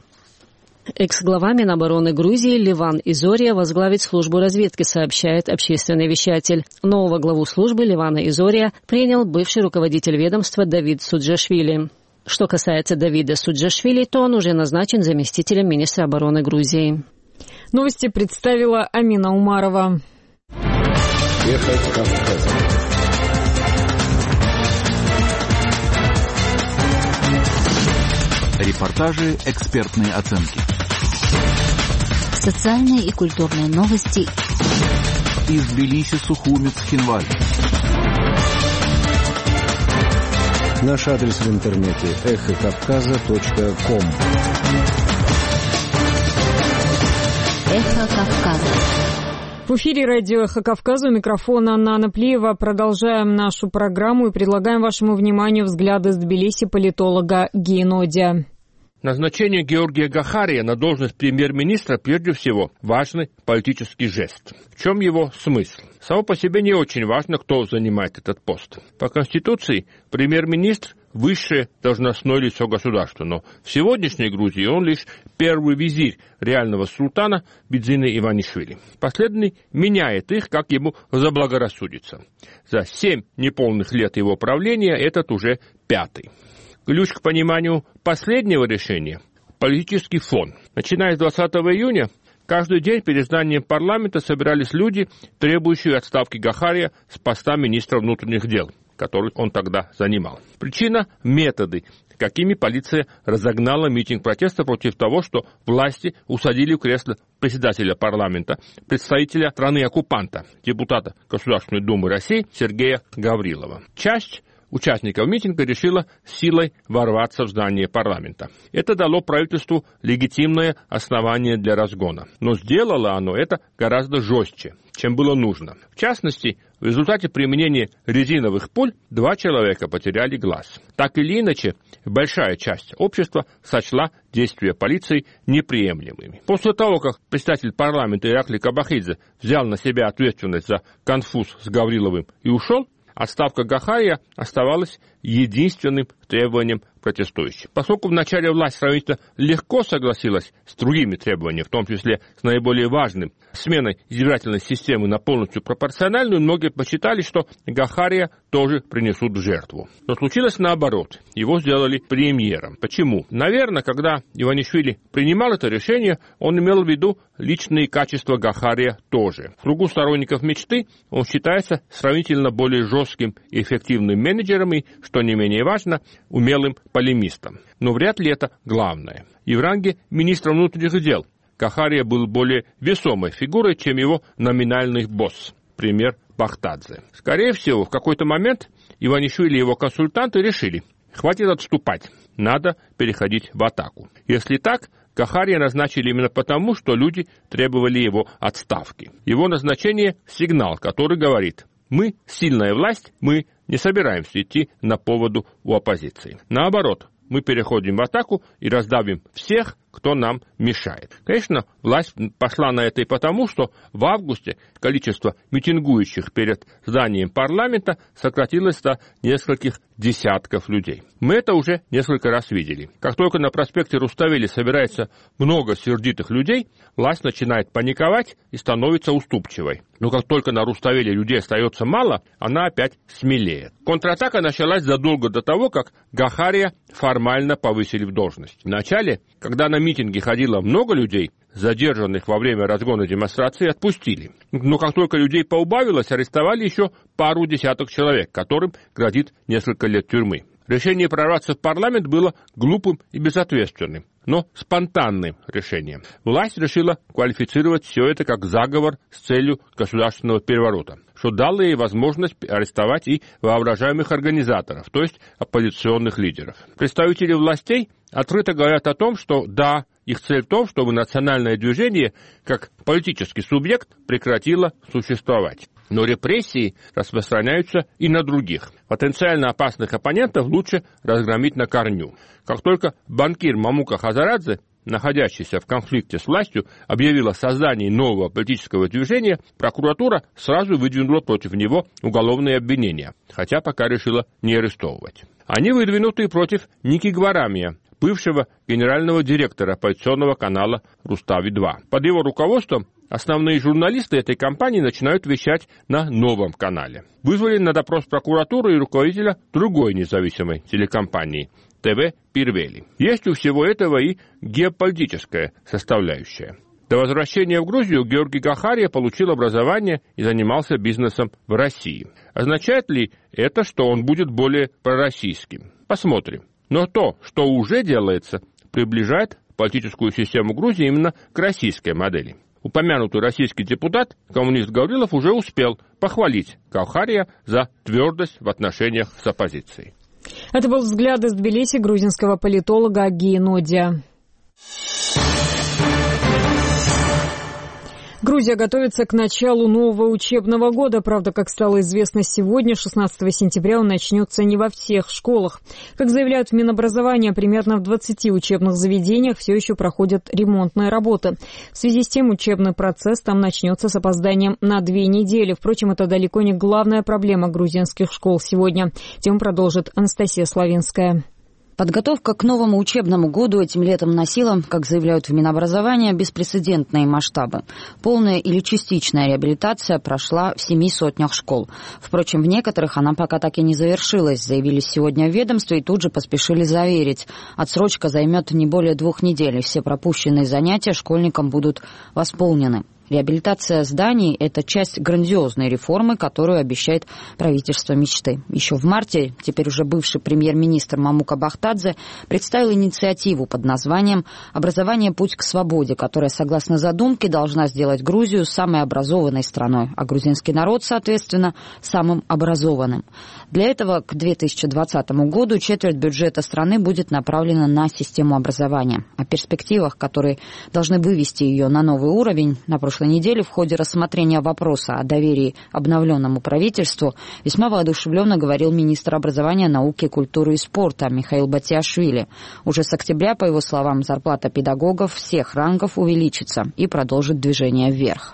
Экс-глава Минобороны Грузии Леван Изория возглавит службу разведки, сообщает общественный вещатель. Нового главу службы Левана Изория принял бывший руководитель ведомства Давид Суджашвили. Что касается Давида Суджашвили, то он уже назначен заместителем министра обороны Грузии. Новости представила Амина Умарова. Репортажи, экспертные оценки. Социальные и культурные новости. Из Тбилиси, Сухуми, Цхинваль. Наш адрес в интернете эхокавказа.ком. Эхо Кавказа. В эфире радио «Эхо Кавказа», у микрофона Анна Наплиева. Продолжаем нашу программу и предлагаем вашему вниманию взгляды с Тбилиси политолога Гейнодия. Назначение Георгия Гахария на должность премьер-министра прежде всего важный политический жест. В чем его смысл? Само по себе не очень важно, кто занимает этот пост. По Конституции премьер-министр – высшее должностное лицо государства, но в сегодняшней Грузии он лишь первый визирь реального султана Бидзины Иванишвили. Последний меняет их, как ему заблагорассудится. За 7 неполных лет его правления этот уже 5-й. Ключ к пониманию последнего решения – политический фон. Начиная с 20 июня, каждый день перед зданием парламента собирались люди, требующие отставки Гахария с поста министра внутренних дел, который он тогда занимал. Причина – методы, какими полиция разогнала митинг протеста против того, что власти усадили в кресло председателя парламента, представителя страны-оккупанта, депутата Государственной Думы России Сергея Гаврилова. Часть участников митинга решила силой ворваться в здание парламента. Это дало правительству легитимное основание для разгона. Но сделало оно это гораздо жестче, чем было нужно. В частности, в результате применения резиновых пуль 2 человека потеряли глаз. Так или иначе, большая часть общества сочла действия полиции неприемлемыми. После того, как председатель парламента Ираклий Кабахидзе взял на себя ответственность за конфуз с Гавриловым и ушел, отставка Гахария оставалась единственным требованием протестующих. Поскольку вначале власть сравнительно легко согласилась с другими требованиями, в том числе с наиболее важным – сменой избирательной системы на полностью пропорциональную, многие посчитали, что Гахария тоже принесут в жертву. Но случилось наоборот. Его сделали премьером. Почему? Наверное, когда Иванишвили принимал это решение, он имел в виду личные качества Гахария тоже. В кругу сторонников мечты он считается сравнительно более жестким и эффективным менеджером и, что не менее важно, умелым полемистом. Но вряд ли это главное. И в ранге министра внутренних дел Гахария был более весомой фигурой, чем его номинальный босс, премьер Бахтадзе. Скорее всего, в какой-то момент Иванишвили и его консультанты решили: хватит отступать, надо переходить в атаку. Если так, Гахария назначили именно потому, что люди требовали его отставки. Его назначение – сигнал, который говорит: мы сильная власть, мы не собираемся идти на поводу у оппозиции. Наоборот, мы переходим в атаку и раздавим всех, кто нам мешает. Конечно, власть пошла на это и потому, что в августе количество митингующих перед зданием парламента сократилось до нескольких десятков людей. Мы это уже несколько раз видели. Как только на проспекте Руставели собирается много сердитых людей, власть начинает паниковать и становится уступчивой. Но как только на Руставели людей остается мало, она опять смелеет. Контратака началась задолго до того, как Гахария формально повысили в должность. Вначале, когда на митинге ходило много людей, задержанных во время разгона демонстрации отпустили. Но как только людей поубавилось, арестовали еще пару десяток человек, которым грозит несколько лет тюрьмы. Решение прорваться в парламент было глупым и безответственным, но спонтанным решением. Власть решила квалифицировать все это как заговор с целью государственного переворота, что дало ей возможность арестовать и воображаемых организаторов, то есть оппозиционных лидеров. Представители властей открыто говорят о том, что да, их цель в том, чтобы национальное движение, как политический субъект, прекратило существовать. Но репрессии распространяются и на других. Потенциально опасных оппонентов лучше разгромить на корню. Как только банкир Мамука Хазарадзе, находящийся в конфликте с властью, объявил о создании нового политического движения, прокуратура сразу выдвинула против него уголовные обвинения, хотя пока решила не арестовывать. Они выдвинуты против Ники Гварамия, бывшего генерального директора оппозиционного канала Рустави-2. Под его руководством основные журналисты этой компании начинают вещать на новом канале. Вызвали на допрос прокуратуру и руководителя другой независимой телекомпании ТВ Пирвели. Есть у всего этого и геополитическая составляющая. До возвращения в Грузию Георгий Гахария получил образование и занимался бизнесом в России. Означает ли это, что он будет более пророссийским? Посмотрим. Но то, что уже делается, приближает политическую систему Грузии именно к российской модели. Упомянутый российский депутат, коммунист Гаврилов, уже успел похвалить Гахария за твердость в отношениях с оппозицией. Это был взгляд из Тбилиси грузинского политолога Аги Нодия. Грузия готовится к началу нового учебного года. Правда, как стало известно сегодня, 16 сентября он начнется не во всех школах. Как заявляют в Минобразования, примерно в 20 учебных заведениях все еще проходят ремонтные работы. В связи с тем учебный процесс там начнется с опозданием на 2 недели. Впрочем, это далеко не главная проблема грузинских школ сегодня. Тему продолжит Анастасия Славинская. Подготовка к новому учебному году этим летом носила, как заявляют в Минобразования, беспрецедентные масштабы. Полная или частичная реабилитация прошла в 7 сотнях школ. Впрочем, в некоторых она пока так и не завершилась, заявили сегодня в ведомстве и тут же поспешили заверить. Отсрочка займет не более 2 недель, и все пропущенные занятия школьникам будут восполнены. Реабилитация зданий – это часть грандиозной реформы, которую обещает правительство мечты. Еще в марте теперь уже бывший премьер-министр Мамука Бахтадзе представил инициативу под названием «Образование. Путь к свободе», которая, согласно задумке, должна сделать Грузию самой образованной страной, а грузинский народ, соответственно, самым образованным. Для этого к 2020 году четверть бюджета страны будет направлена на систему образования. О перспективах, которые должны вывести ее на новый уровень, на прошлой неделе в ходе рассмотрения вопроса о доверии обновленному правительству весьма воодушевленно говорил министр образования, науки, культуры и спорта Михаил Батиашвили. Уже с октября, по его словам, зарплата педагогов всех рангов увеличится и продолжит движение вверх.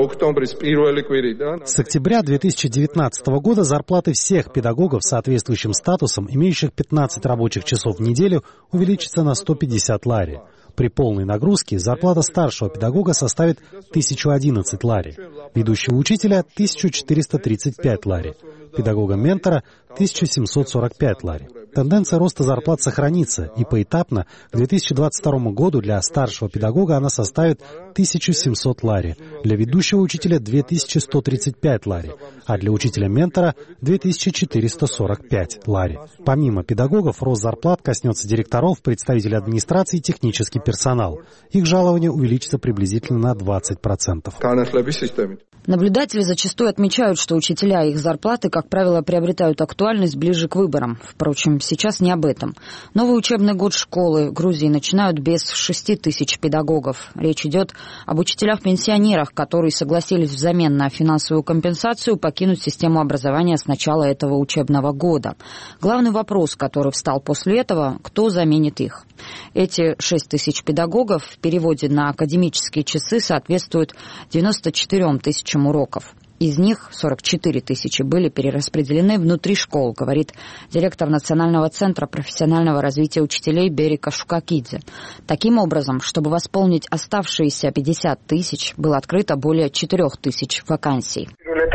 С октября 2019 года зарплаты всех педагогов с соответствующим статусом, имеющих 15 рабочих часов в неделю, увеличится на 150 лари. При полной нагрузке зарплата старшего педагога составит 1011 лари, ведущего учителя – 1435 лари, педагога-ментора – 1745 лари. Тенденция роста зарплат сохранится, и поэтапно к 2022 году для старшего педагога она составит 1700 лари, для ведущего учителя – 2135 лари, а для учителя-ментора – 2445 лари. Помимо педагогов, рост зарплат коснется директоров, представителей администрации и технический персонал. Их жалование увеличится приблизительно на 20%. Наблюдатели зачастую отмечают, что учителя и их зарплаты, как правило, приобретают актуальность ближе к выборам. Впрочем, сейчас не об этом. Новый учебный год школы Грузии начинают без 6 тысяч педагогов. Речь идет об учителях-пенсионерах, которые согласились взамен на финансовую компенсацию покинуть систему образования с начала этого учебного года. Главный вопрос, который встал после этого, кто заменит их. Эти 6 тысяч педагогов в переводе на академические часы соответствуют 94 тысячам уроков. Из них 44 тысячи были перераспределены внутри школ, говорит директор Национального центра профессионального развития учителей Берика Шукакидзе. Таким образом, чтобы восполнить оставшиеся 50 тысяч, было открыто более 4 тысяч вакансий.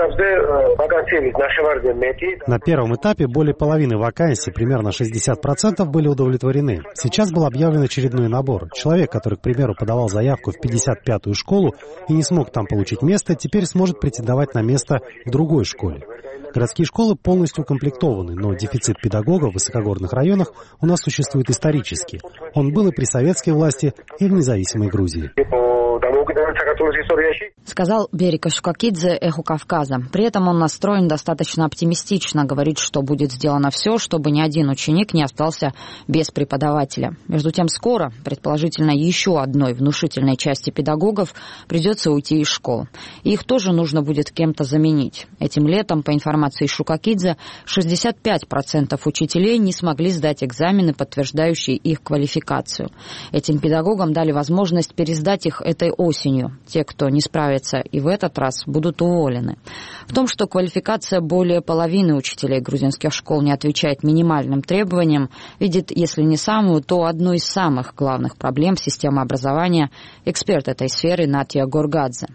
На первом этапе более половины вакансий, примерно 60%, были удовлетворены. Сейчас был объявлен очередной набор. Человек, который, к примеру, подавал заявку в 55-ю школу и не смог там получить место, теперь сможет претендовать на место в другой школе. Городские школы полностью укомплектованы, но дефицит педагогов в высокогорных районах у нас существует исторически. Он был и при советской власти, и в независимой Грузии. Сказал Берика Шукакидзе «Эхо Кавказа». При этом он настроен достаточно оптимистично, говорит, что будет сделано все, чтобы ни один ученик не остался без преподавателя. Между тем скоро, предположительно, еще одной внушительной части педагогов придется уйти из школ. И их тоже нужно будет кем-то заменить. Этим летом, по информации Шукакидзе, 65% учителей не смогли сдать экзамены, подтверждающие их квалификацию. Этим педагогам дали возможность пересдать их этой осенью. Те, кто не справится и в этот раз, будут уволены. В том, что квалификация более половины учителей грузинских школ не отвечает минимальным требованиям, видит, если не самую, то одну из самых главных проблем системы образования эксперт этой сферы Натья Горгадзе.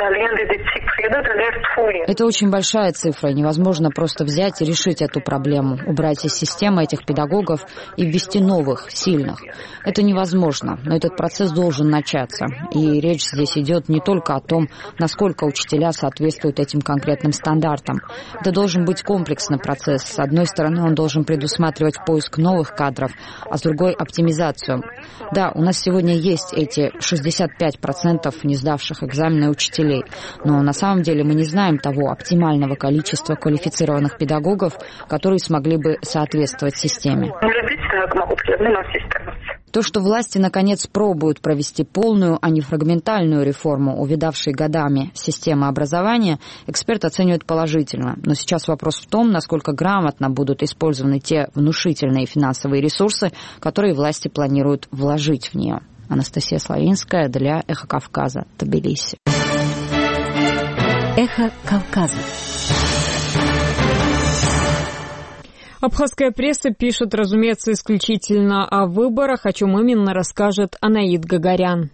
Это очень большая цифра, невозможно просто взять и решить эту проблему, убрать из системы этих педагогов и ввести новых, сильных. Это невозможно, но этот процесс должен начаться. И речь здесь идет не только о том, насколько учителя соответствуют этим конкретным стандартам. Это должен быть комплексный процесс. С одной стороны, он должен предусматривать поиск новых кадров, а с другой — оптимизацию. Да, у нас сегодня есть эти 65% не сдавших экзамены учителей, но на самом деле мы не знаем того оптимального количества квалифицированных педагогов, которые смогли бы соответствовать системе. То, что власти наконец пробуют провести полную, а не фрагментальную реформу, увядавшей годами системы образования, эксперт оценивает положительно. Но сейчас вопрос в том, насколько грамотно будут использованы те внушительные финансовые ресурсы, которые власти планируют вложить в нее. Анастасия Славинская для «Эхо Кавказа», Тбилиси. «Эхо Кавказа». Абхазская пресса пишет, разумеется, исключительно о выборах, о чем именно расскажет Анаид Гагарян.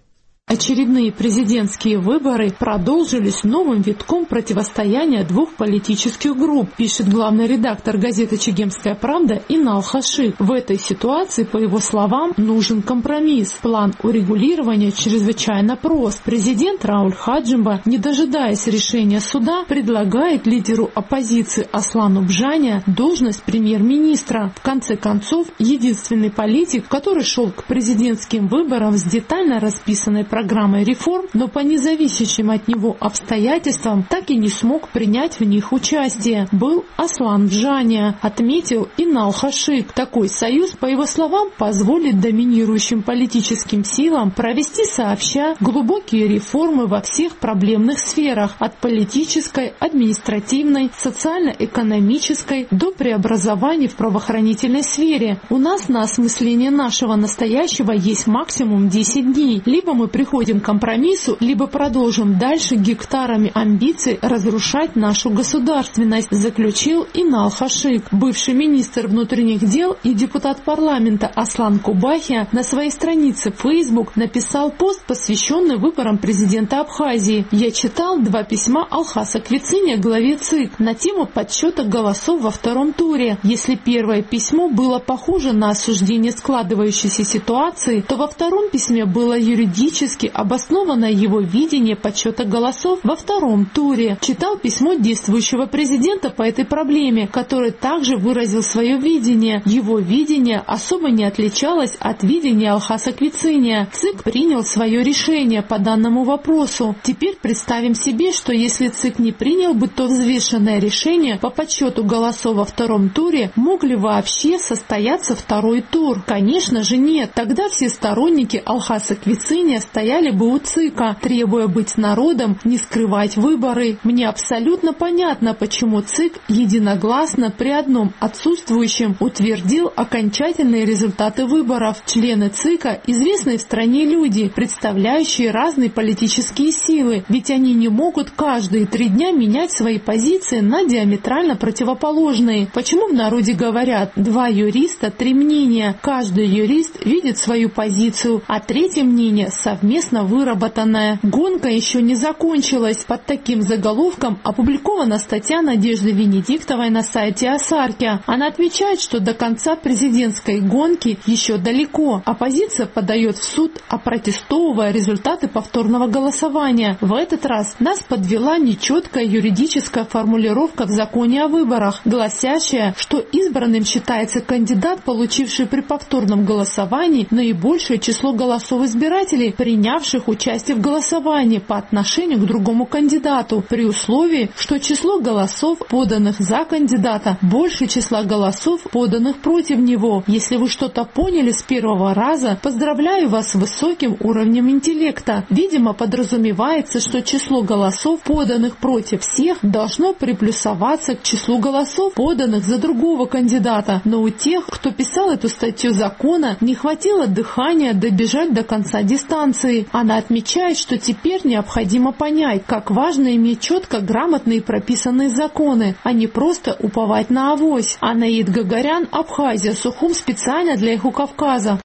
Очередные президентские выборы продолжились новым витком противостояния двух политических групп, пишет главный редактор газеты «Чегемская правда» Инал Хашик. В этой ситуации, по его словам, нужен компромисс. План урегулирования чрезвычайно прост. Президент Рауль Хаджимба, не дожидаясь решения суда, предлагает лидеру оппозиции Аслану Бжане должность премьер-министра. В конце концов, единственный политик, который шел к президентским выборам с детально расписанной программой реформ, но по независящим от него обстоятельствам так и не смог принять в них участие, был Аслан Бжане, отметил Инал Хашик. Такой союз, по его словам, позволит доминирующим политическим силам провести сообща глубокие реформы во всех проблемных сферах, от политической, административной, социально-экономической до преобразований в правоохранительной сфере. У нас на осмысление нашего настоящего есть максимум 10 дней. Либо мы приходим к компромиссу, либо продолжим дальше гектарами амбиций разрушать нашу государственность, заключил Инал Хашик. Бывший министр внутренних дел и депутат парламента Аслан Кубахия на своей странице в Facebook написал пост, посвященный выборам президента Абхазии. Я читал 2 письма Алхаса Квициня, главе ЦИК, на тему подсчета голосов во втором туре. Если первое письмо было похоже на осуждение складывающейся ситуации, то во втором письме было юридически обоснованное его видение подсчета голосов во втором туре. Читал письмо действующего президента по этой проблеме, который также выразил свое видение. Его видение особо не отличалось от видения Алхаса Квициня. ЦИК принял свое решение по данному вопросу. Теперь представим себе, что если ЦИК не принял бы то взвешенное решение по подсчету голосов во втором туре, мог ли вообще состояться второй тур? Конечно же нет. Тогда все сторонники Алхаса Квициня стояли бы у ЦИКа, требуя быть народом, не скрывать выборы. Мне абсолютно понятно, почему ЦИК единогласно при одном отсутствующем утвердил окончательные результаты выборов. Члены ЦИКа – известные в стране люди, представляющие разные политические силы, ведь они не могут каждые 3 дня менять свои позиции на диаметрально противоположные. Почему в народе говорят «2 юриста, 3 мнения»? Каждый юрист видит свою позицию, а третье мнение совместно выработанное. Гонка еще не закончилась. Под таким заголовком опубликована статья Надежды Венедиктовой на сайте Асарки. Она отмечает, что до конца президентской гонки еще далеко. Оппозиция подает в суд, опротестовывая результаты повторного голосования. В этот раз нас подвела нечеткая юридическая формулировка в законе о выборах, гласящая, что избранным считается кандидат, получивший при повторном голосовании наибольшее число голосов избирателей, принявших участие в голосовании по отношению к другому кандидату, при условии, что число голосов, поданных за кандидата, больше числа голосов, поданных против него. Если вы что-то поняли с первого раза, поздравляю вас с высоким уровнем интеллекта. Видимо, подразумевается, что число голосов, поданных против всех, должно приплюсоваться к числу голосов, поданных за другого кандидата. Но у тех, кто писал эту статью закона, не хватило дыхания добежать до конца дистанции. Она отмечает, что теперь необходимо понять, как важно иметь четко грамотные прописанные законы, а не просто уповать на авось. Анаид Гагарян, Абхазия, Сухум, специально для Эхо Кавказа.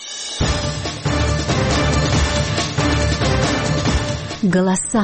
Голоса.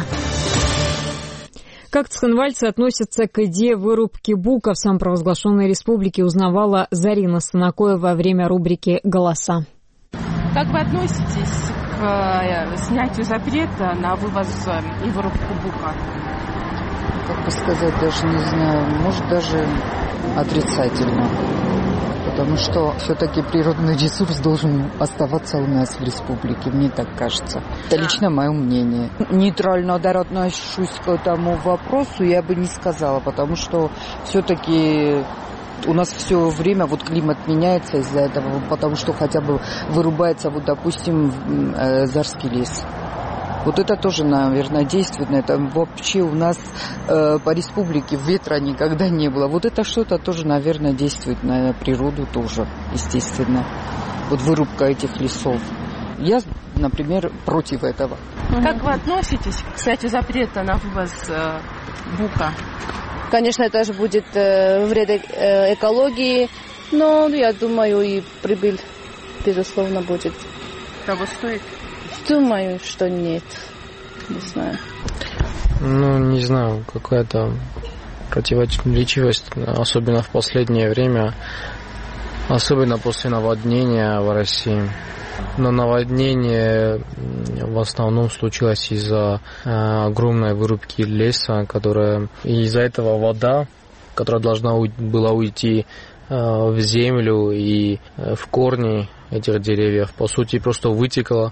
Как цхинвальцы относятся к идее вырубки бука в самопровозглашенной республике, узнавала Зарина Станакоева во время рубрики «Голоса». Как вы относитесь к снятию запрета на вывоз и вырубку бука? Как бы сказать, даже не знаю, может даже отрицательно. Потому что все-таки природный ресурс должен оставаться у нас в республике, мне так кажется. Это лично мое мнение. Нейтрально отношусь к этому вопросу, я бы не сказала, потому что все-таки у нас все время вот климат меняется из-за этого, потому что хотя бы вырубается, вот, допустим, Зарский лес. Вот это тоже, наверное, действует на это. Вообще у нас по республике ветра никогда не было. Вот это что-то тоже, наверное, действует на природу тоже, естественно. Вот вырубка этих лесов. Я, например, против этого. Как вы относитесь к снятию запрета на вывоз бука? Конечно, это же будет вред экологии, но я думаю, и прибыль, безусловно, будет. Того стоит? Думаю, что нет. Не знаю. Не знаю, какая-то противоречивость, особенно в последнее время, особенно после наводнения в России. Но наводнение в основном случилось из-за огромной вырубки леса, и из-за этого вода, которая должна была уйти в землю и в корни этих деревьев, по сути, просто вытекла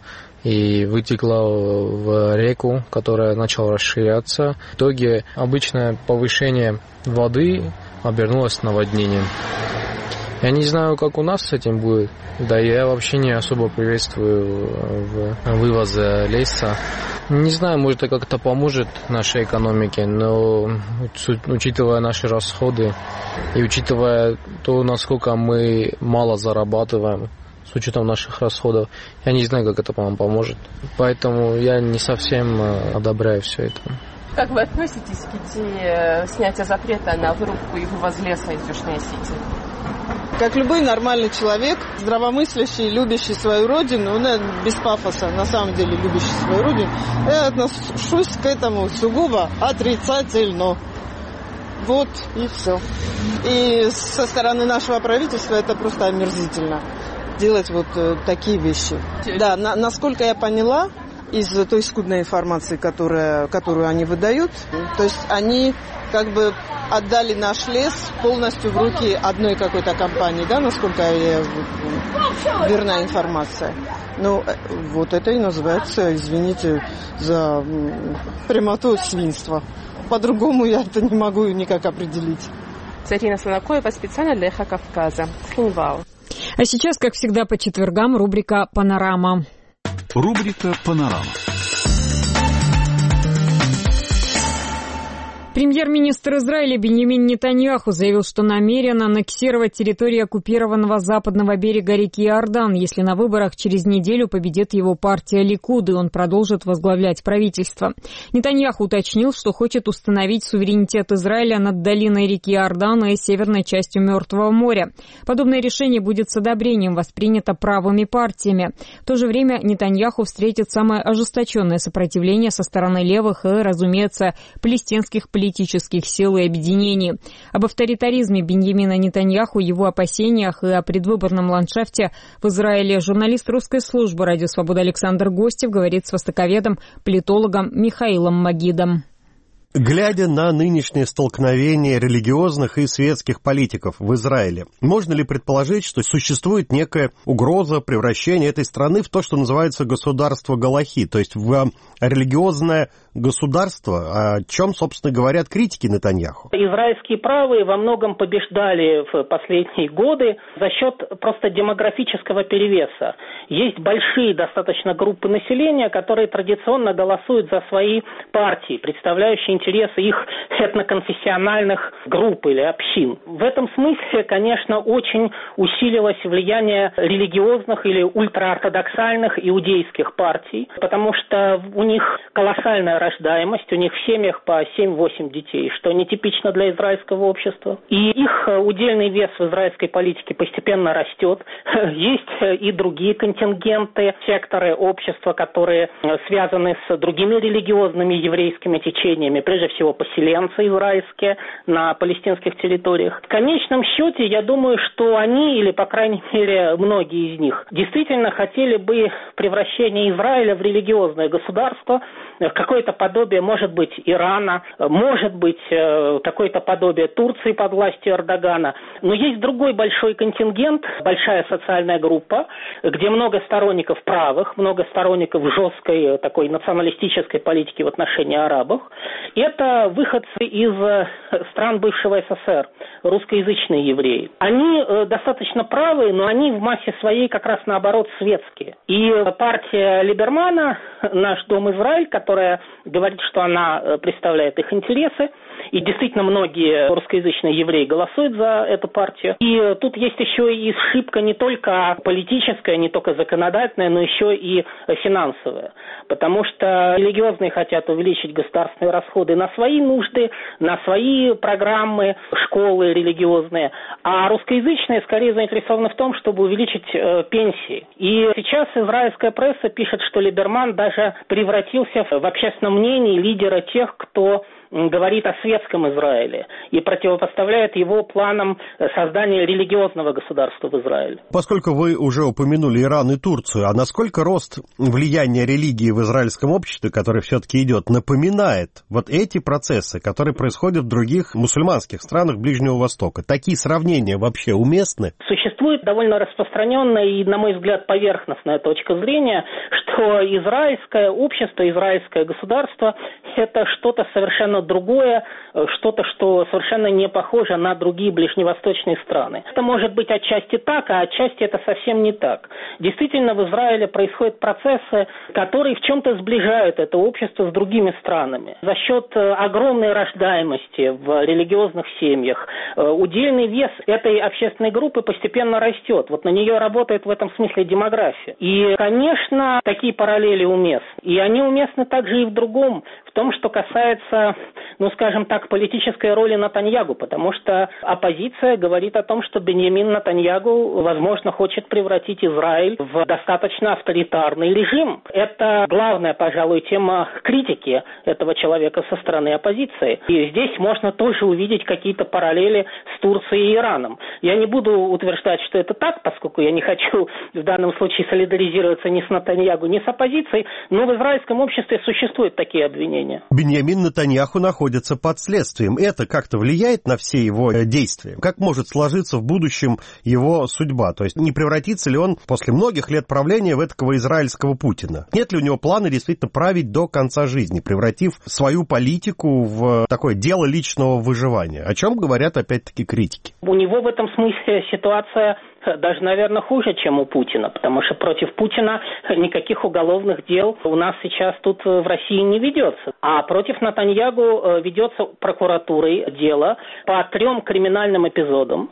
в реку, которая начала расширяться. В итоге обычное повышение воды обернулось наводнением. Я не знаю, как у нас с этим будет. Да, я вообще не особо приветствую вывоз леса. Не знаю, может, это как-то поможет нашей экономике, но учитывая наши расходы и учитывая то, насколько мы мало зарабатываем, с учетом наших расходов, я не знаю, как это вам поможет. Поэтому я не совсем одобряю все это. Как вы относитесь к идее снятия запрета на вырубку и вывоз леса из Южной Осетии? Как любой нормальный человек, здравомыслящий, любящий свою родину, без пафоса, на самом деле любящий свою родину, я отношусь к этому сугубо отрицательно. Вот и все. И со стороны нашего правительства это просто омерзительно. Делать вот такие вещи. Да, насколько я поняла, из той скудной информации, которую они выдают, то есть они как бы отдали наш лес полностью в руки одной какой-то компании, да, насколько верна информация. Ну, вот это и называется, извините за прямоту, свинство. По-другому я это не могу никак определить. Зарина Слонакоева специально для «Эхо Кавказа». Хинвал. А сейчас, как всегда, по четвергам рубрика «Панорама». Рубрика «Панорама». Премьер-министр Израиля Биньямин Нетаньяху заявил, что намерен аннексировать территорию оккупированного западного берега реки Иордан, если на выборах через неделю победит его партия Ликуд, и он продолжит возглавлять правительство. Нетаньяху уточнил, что хочет установить суверенитет Израиля над долиной реки Иордан и северной частью Мертвого моря. Подобное решение будет с одобрением воспринято правыми партиями. В то же время Нетаньяху встретит самое ожесточенное сопротивление со стороны левых и, разумеется, палестинских политических сил и объединений. Об авторитаризме Биньямина Нетаньяху, его опасениях и о предвыборном ландшафте в Израиле журналист русской службы «Радио Свобода» Александр Гостев говорит с востоковедом, политологом Михаилом Магидом. Глядя на нынешнее столкновение религиозных и светских политиков в Израиле, можно ли предположить, что существует некая угроза превращения этой страны в то, что называется государство Галахи, то есть в религиозное государство, о чем, собственно, говорят критики Нетаньяху? Израильские правые во многом побеждали в последние годы за счет просто демографического перевеса. Есть большие достаточно группы населения, которые традиционно голосуют за свои партии, представляющие интересы их этноконфессиональных групп или общин. В этом смысле, конечно, очень усилилось влияние религиозных или ультраортодоксальных иудейских партий, потому что у них колоссальная рождаемость, у них в семьях по 7-8 детей, что нетипично для израильского общества. И их удельный вес в израильской политике постепенно растет. Есть и другие контингенты, секторы общества, которые связаны с другими религиозными еврейскими течениями, прежде всего поселенцы израильские на палестинских территориях. В конечном счете, я думаю, что они, или, по крайней мере, многие из них, действительно хотели бы превращения Израиля в религиозное государство, какое-то подобие, может быть, Ирана, может быть, какое-то подобие Турции под властью Эрдогана. Но есть другой большой контингент, большая социальная группа, где много сторонников правых, много сторонников жесткой такой националистической политики в отношении арабов. Это выходцы из стран бывшего СССР, русскоязычные евреи. Они достаточно правые, но они в массе своей как раз наоборот светские. И партия Либермана, «Наш дом Израиль», которая говорит, что она представляет их интересы, и действительно многие русскоязычные евреи голосуют за эту партию. И тут есть еще и ошибка не только политическая, не только только законодательное, но еще и финансовое. Потому что религиозные хотят увеличить государственные расходы на свои нужды, на свои программы, школы религиозные, а русскоязычные скорее заинтересованы в том, чтобы увеличить пенсии. И сейчас израильская пресса пишет, что Либерман даже превратился в общественном мнении лидера тех, кто говорит о светском Израиле и противопоставляет его планам создания религиозного государства в Израиле. Поскольку вы уже упомянули Иран и Турцию, а насколько рост влияния религии в израильском обществе, который все-таки идет, напоминает вот эти процессы, которые происходят в других мусульманских странах Ближнего Востока? Такие сравнения вообще уместны? Существует довольно распространенная и, на мой взгляд, поверхностная точка зрения, что израильское общество, израильское государство – это что-то совершенно другое, что-то, что совершенно не похоже на другие ближневосточные страны. Это может быть отчасти так, а отчасти это совсем не так. Действительно, в Израиле происходят процессы, которые в чем-то сближают это общество с другими странами. За счет огромной рождаемости в религиозных семьях удельный вес этой общественной группы постепенно растет. Вот на нее работает в этом смысле демография. И, конечно, такие параллели уместны. И они уместны также и в другом, в том, что касается, скажем так, политической роли Нетаньяху, потому что оппозиция говорит о том, что Беньямин Нетаньяху, возможно, хочет превратить Израиль в достаточно авторитарный режим. Это главная, пожалуй, тема критики этого человека со стороны оппозиции. И здесь можно тоже увидеть какие-то параллели с Турцией и Ираном. Я не буду утверждать, что это так, поскольку я не хочу в данном случае солидаризироваться ни с Нетаньяху, ни с оппозицией, но в израильском обществе существуют такие обвинения. Беньямин Нетаньяху находится под следствием. Это как-то влияет на все его действия? Как может сложиться в будущем его судьба? То есть не превратится ли он после многих лет правления в этакого израильского Путина? Нет ли у него плана действительно править до конца жизни, превратив свою политику в такое дело личного выживания? О чем говорят опять-таки критики? У него в этом смысле ситуация даже, наверное, хуже, чем у Путина, потому что против Путина никаких уголовных дел у нас сейчас тут в России не ведется. А против Нетаньяху ведется прокуратурой дело по 3 криминальным эпизодам.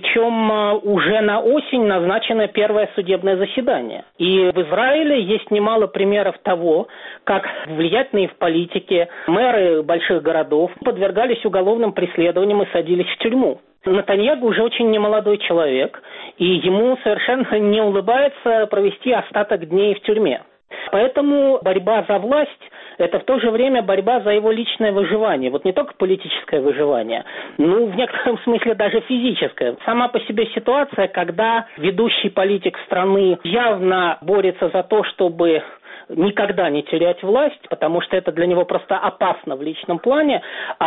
Причем уже на осень назначено первое судебное заседание. И в Израиле есть немало примеров того, как влиятельные в политике мэры больших городов подвергались уголовным преследованиям и садились в тюрьму. Нетаньяху уже очень немолодой человек, и ему совершенно не улыбается провести остаток дней в тюрьме. Поэтому борьба за власть – это в то же время борьба за его личное выживание. Вот не только политическое выживание, но в некотором смысле даже физическое. Сама по себе ситуация, когда ведущий политик страны явно борется за то, чтобы никогда не терять власть, потому что это для него просто опасно в личном плане,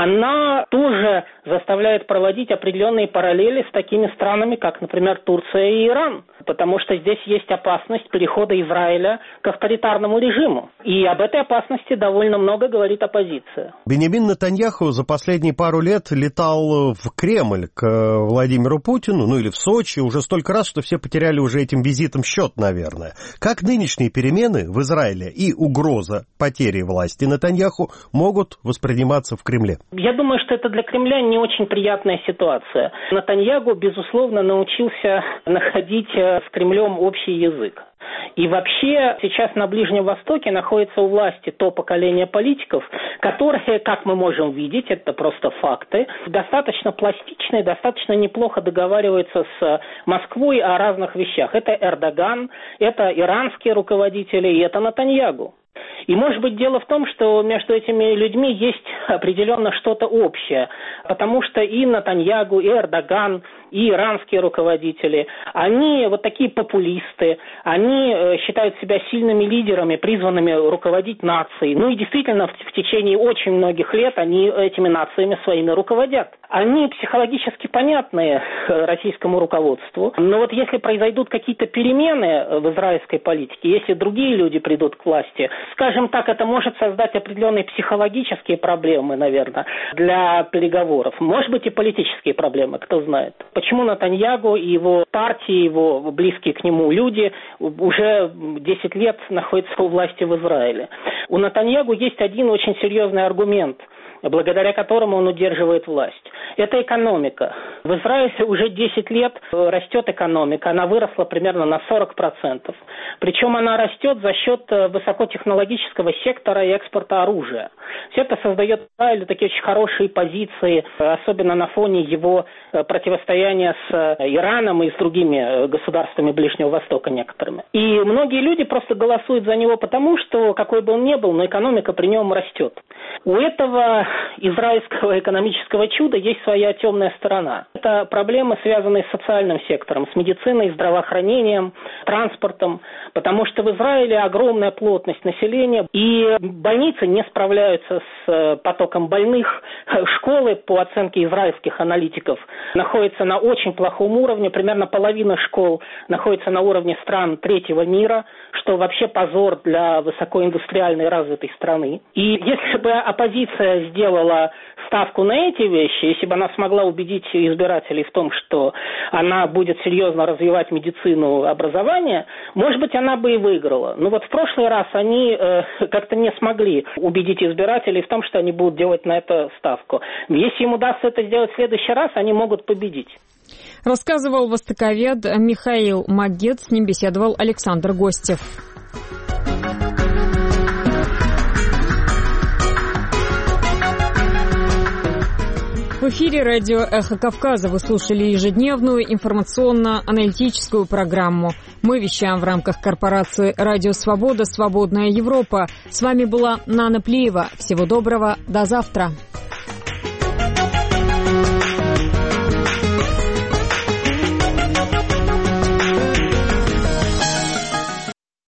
она тоже заставляет проводить определенные параллели с такими странами, как, например, Турция и Иран, потому что здесь есть опасность перехода Израиля к авторитарному режиму. И об этой опасности довольно много говорит оппозиция. Беньямин Нетаньяху за последние пару лет летал в Кремль к Владимиру Путину, или в Сочи, уже столько раз, что все потеряли уже этим визитом счет, наверное. Как нынешние перемены в Израиле и угроза потери власти Нетаньяху могут восприниматься в Кремле? Я думаю, что это для Кремля не очень приятная ситуация. Нетаньяху, безусловно, научился находить с Кремлем общий язык. И вообще сейчас на Ближнем Востоке находится у власти то поколение политиков, которые, как мы можем видеть, это просто факты, достаточно пластично и достаточно неплохо договариваются с Москвой о разных вещах. Это Эрдоган, это иранские руководители и это Нетаньяху. И, может быть, дело в том, что между этими людьми есть определенно что-то общее, потому что и Нетаньяху, и Эрдоган, и иранские руководители, они вот такие популисты, они считают себя сильными лидерами, призванными руководить нацией. И действительно, в течение очень многих лет они этими нациями своими руководят. Они психологически понятны российскому руководству, но вот если произойдут какие-то перемены в израильской политике, если другие люди придут к власти, скажем так, это может создать определенные психологические проблемы, наверное, для переговоров. Может быть, и политические проблемы, кто знает. Почему Нетаньяху и его партии, его близкие к нему люди уже 10 лет находятся у власти в Израиле? У Нетаньяху есть один очень серьезный аргумент. благодаря которому он удерживает власть. Это экономика. В Израиле уже 10 лет растет экономика. Она выросла примерно на 40%. Причем она растет за счет высокотехнологического сектора и экспорта оружия. Все это создает Израилю такие очень хорошие позиции, особенно на фоне его противостояния с Ираном и с другими государствами Ближнего Востока некоторыми. И многие люди просто голосуют за него потому, что какой бы он ни был, но экономика при нем растет. У этого израильского экономического чуда есть своя темная сторона. Это проблемы, связанные с социальным сектором, с медициной, здравоохранением, транспортом, потому что в Израиле огромная плотность населения, и больницы не справляются с потоком больных. Школы, по оценке израильских аналитиков, находятся на очень плохом уровне. Примерно половина школ находится на уровне стран третьего мира, что вообще позор для высокоиндустриальной развитой страны. И если бы оппозиция сделала ставку на эти вещи, если бы она смогла убедить избирателей в том, что она будет серьезно развивать медицину, образование, может быть, она бы и выиграла. Но вот в прошлый раз они как-то не смогли убедить избирателей в том, что они будут делать на это ставку. Если им удастся это сделать в следующий раз, они могут победить. Рассказывал востоковед Михаил Магет, с ним беседовал Александр Гостев. В эфире радио «Эхо Кавказа» вы слушали ежедневную информационно-аналитическую программу. Мы вещаем в рамках корпорации «Радио Свобода. Свободная Европа». С вами была Нана Плиева. Всего доброго. До завтра.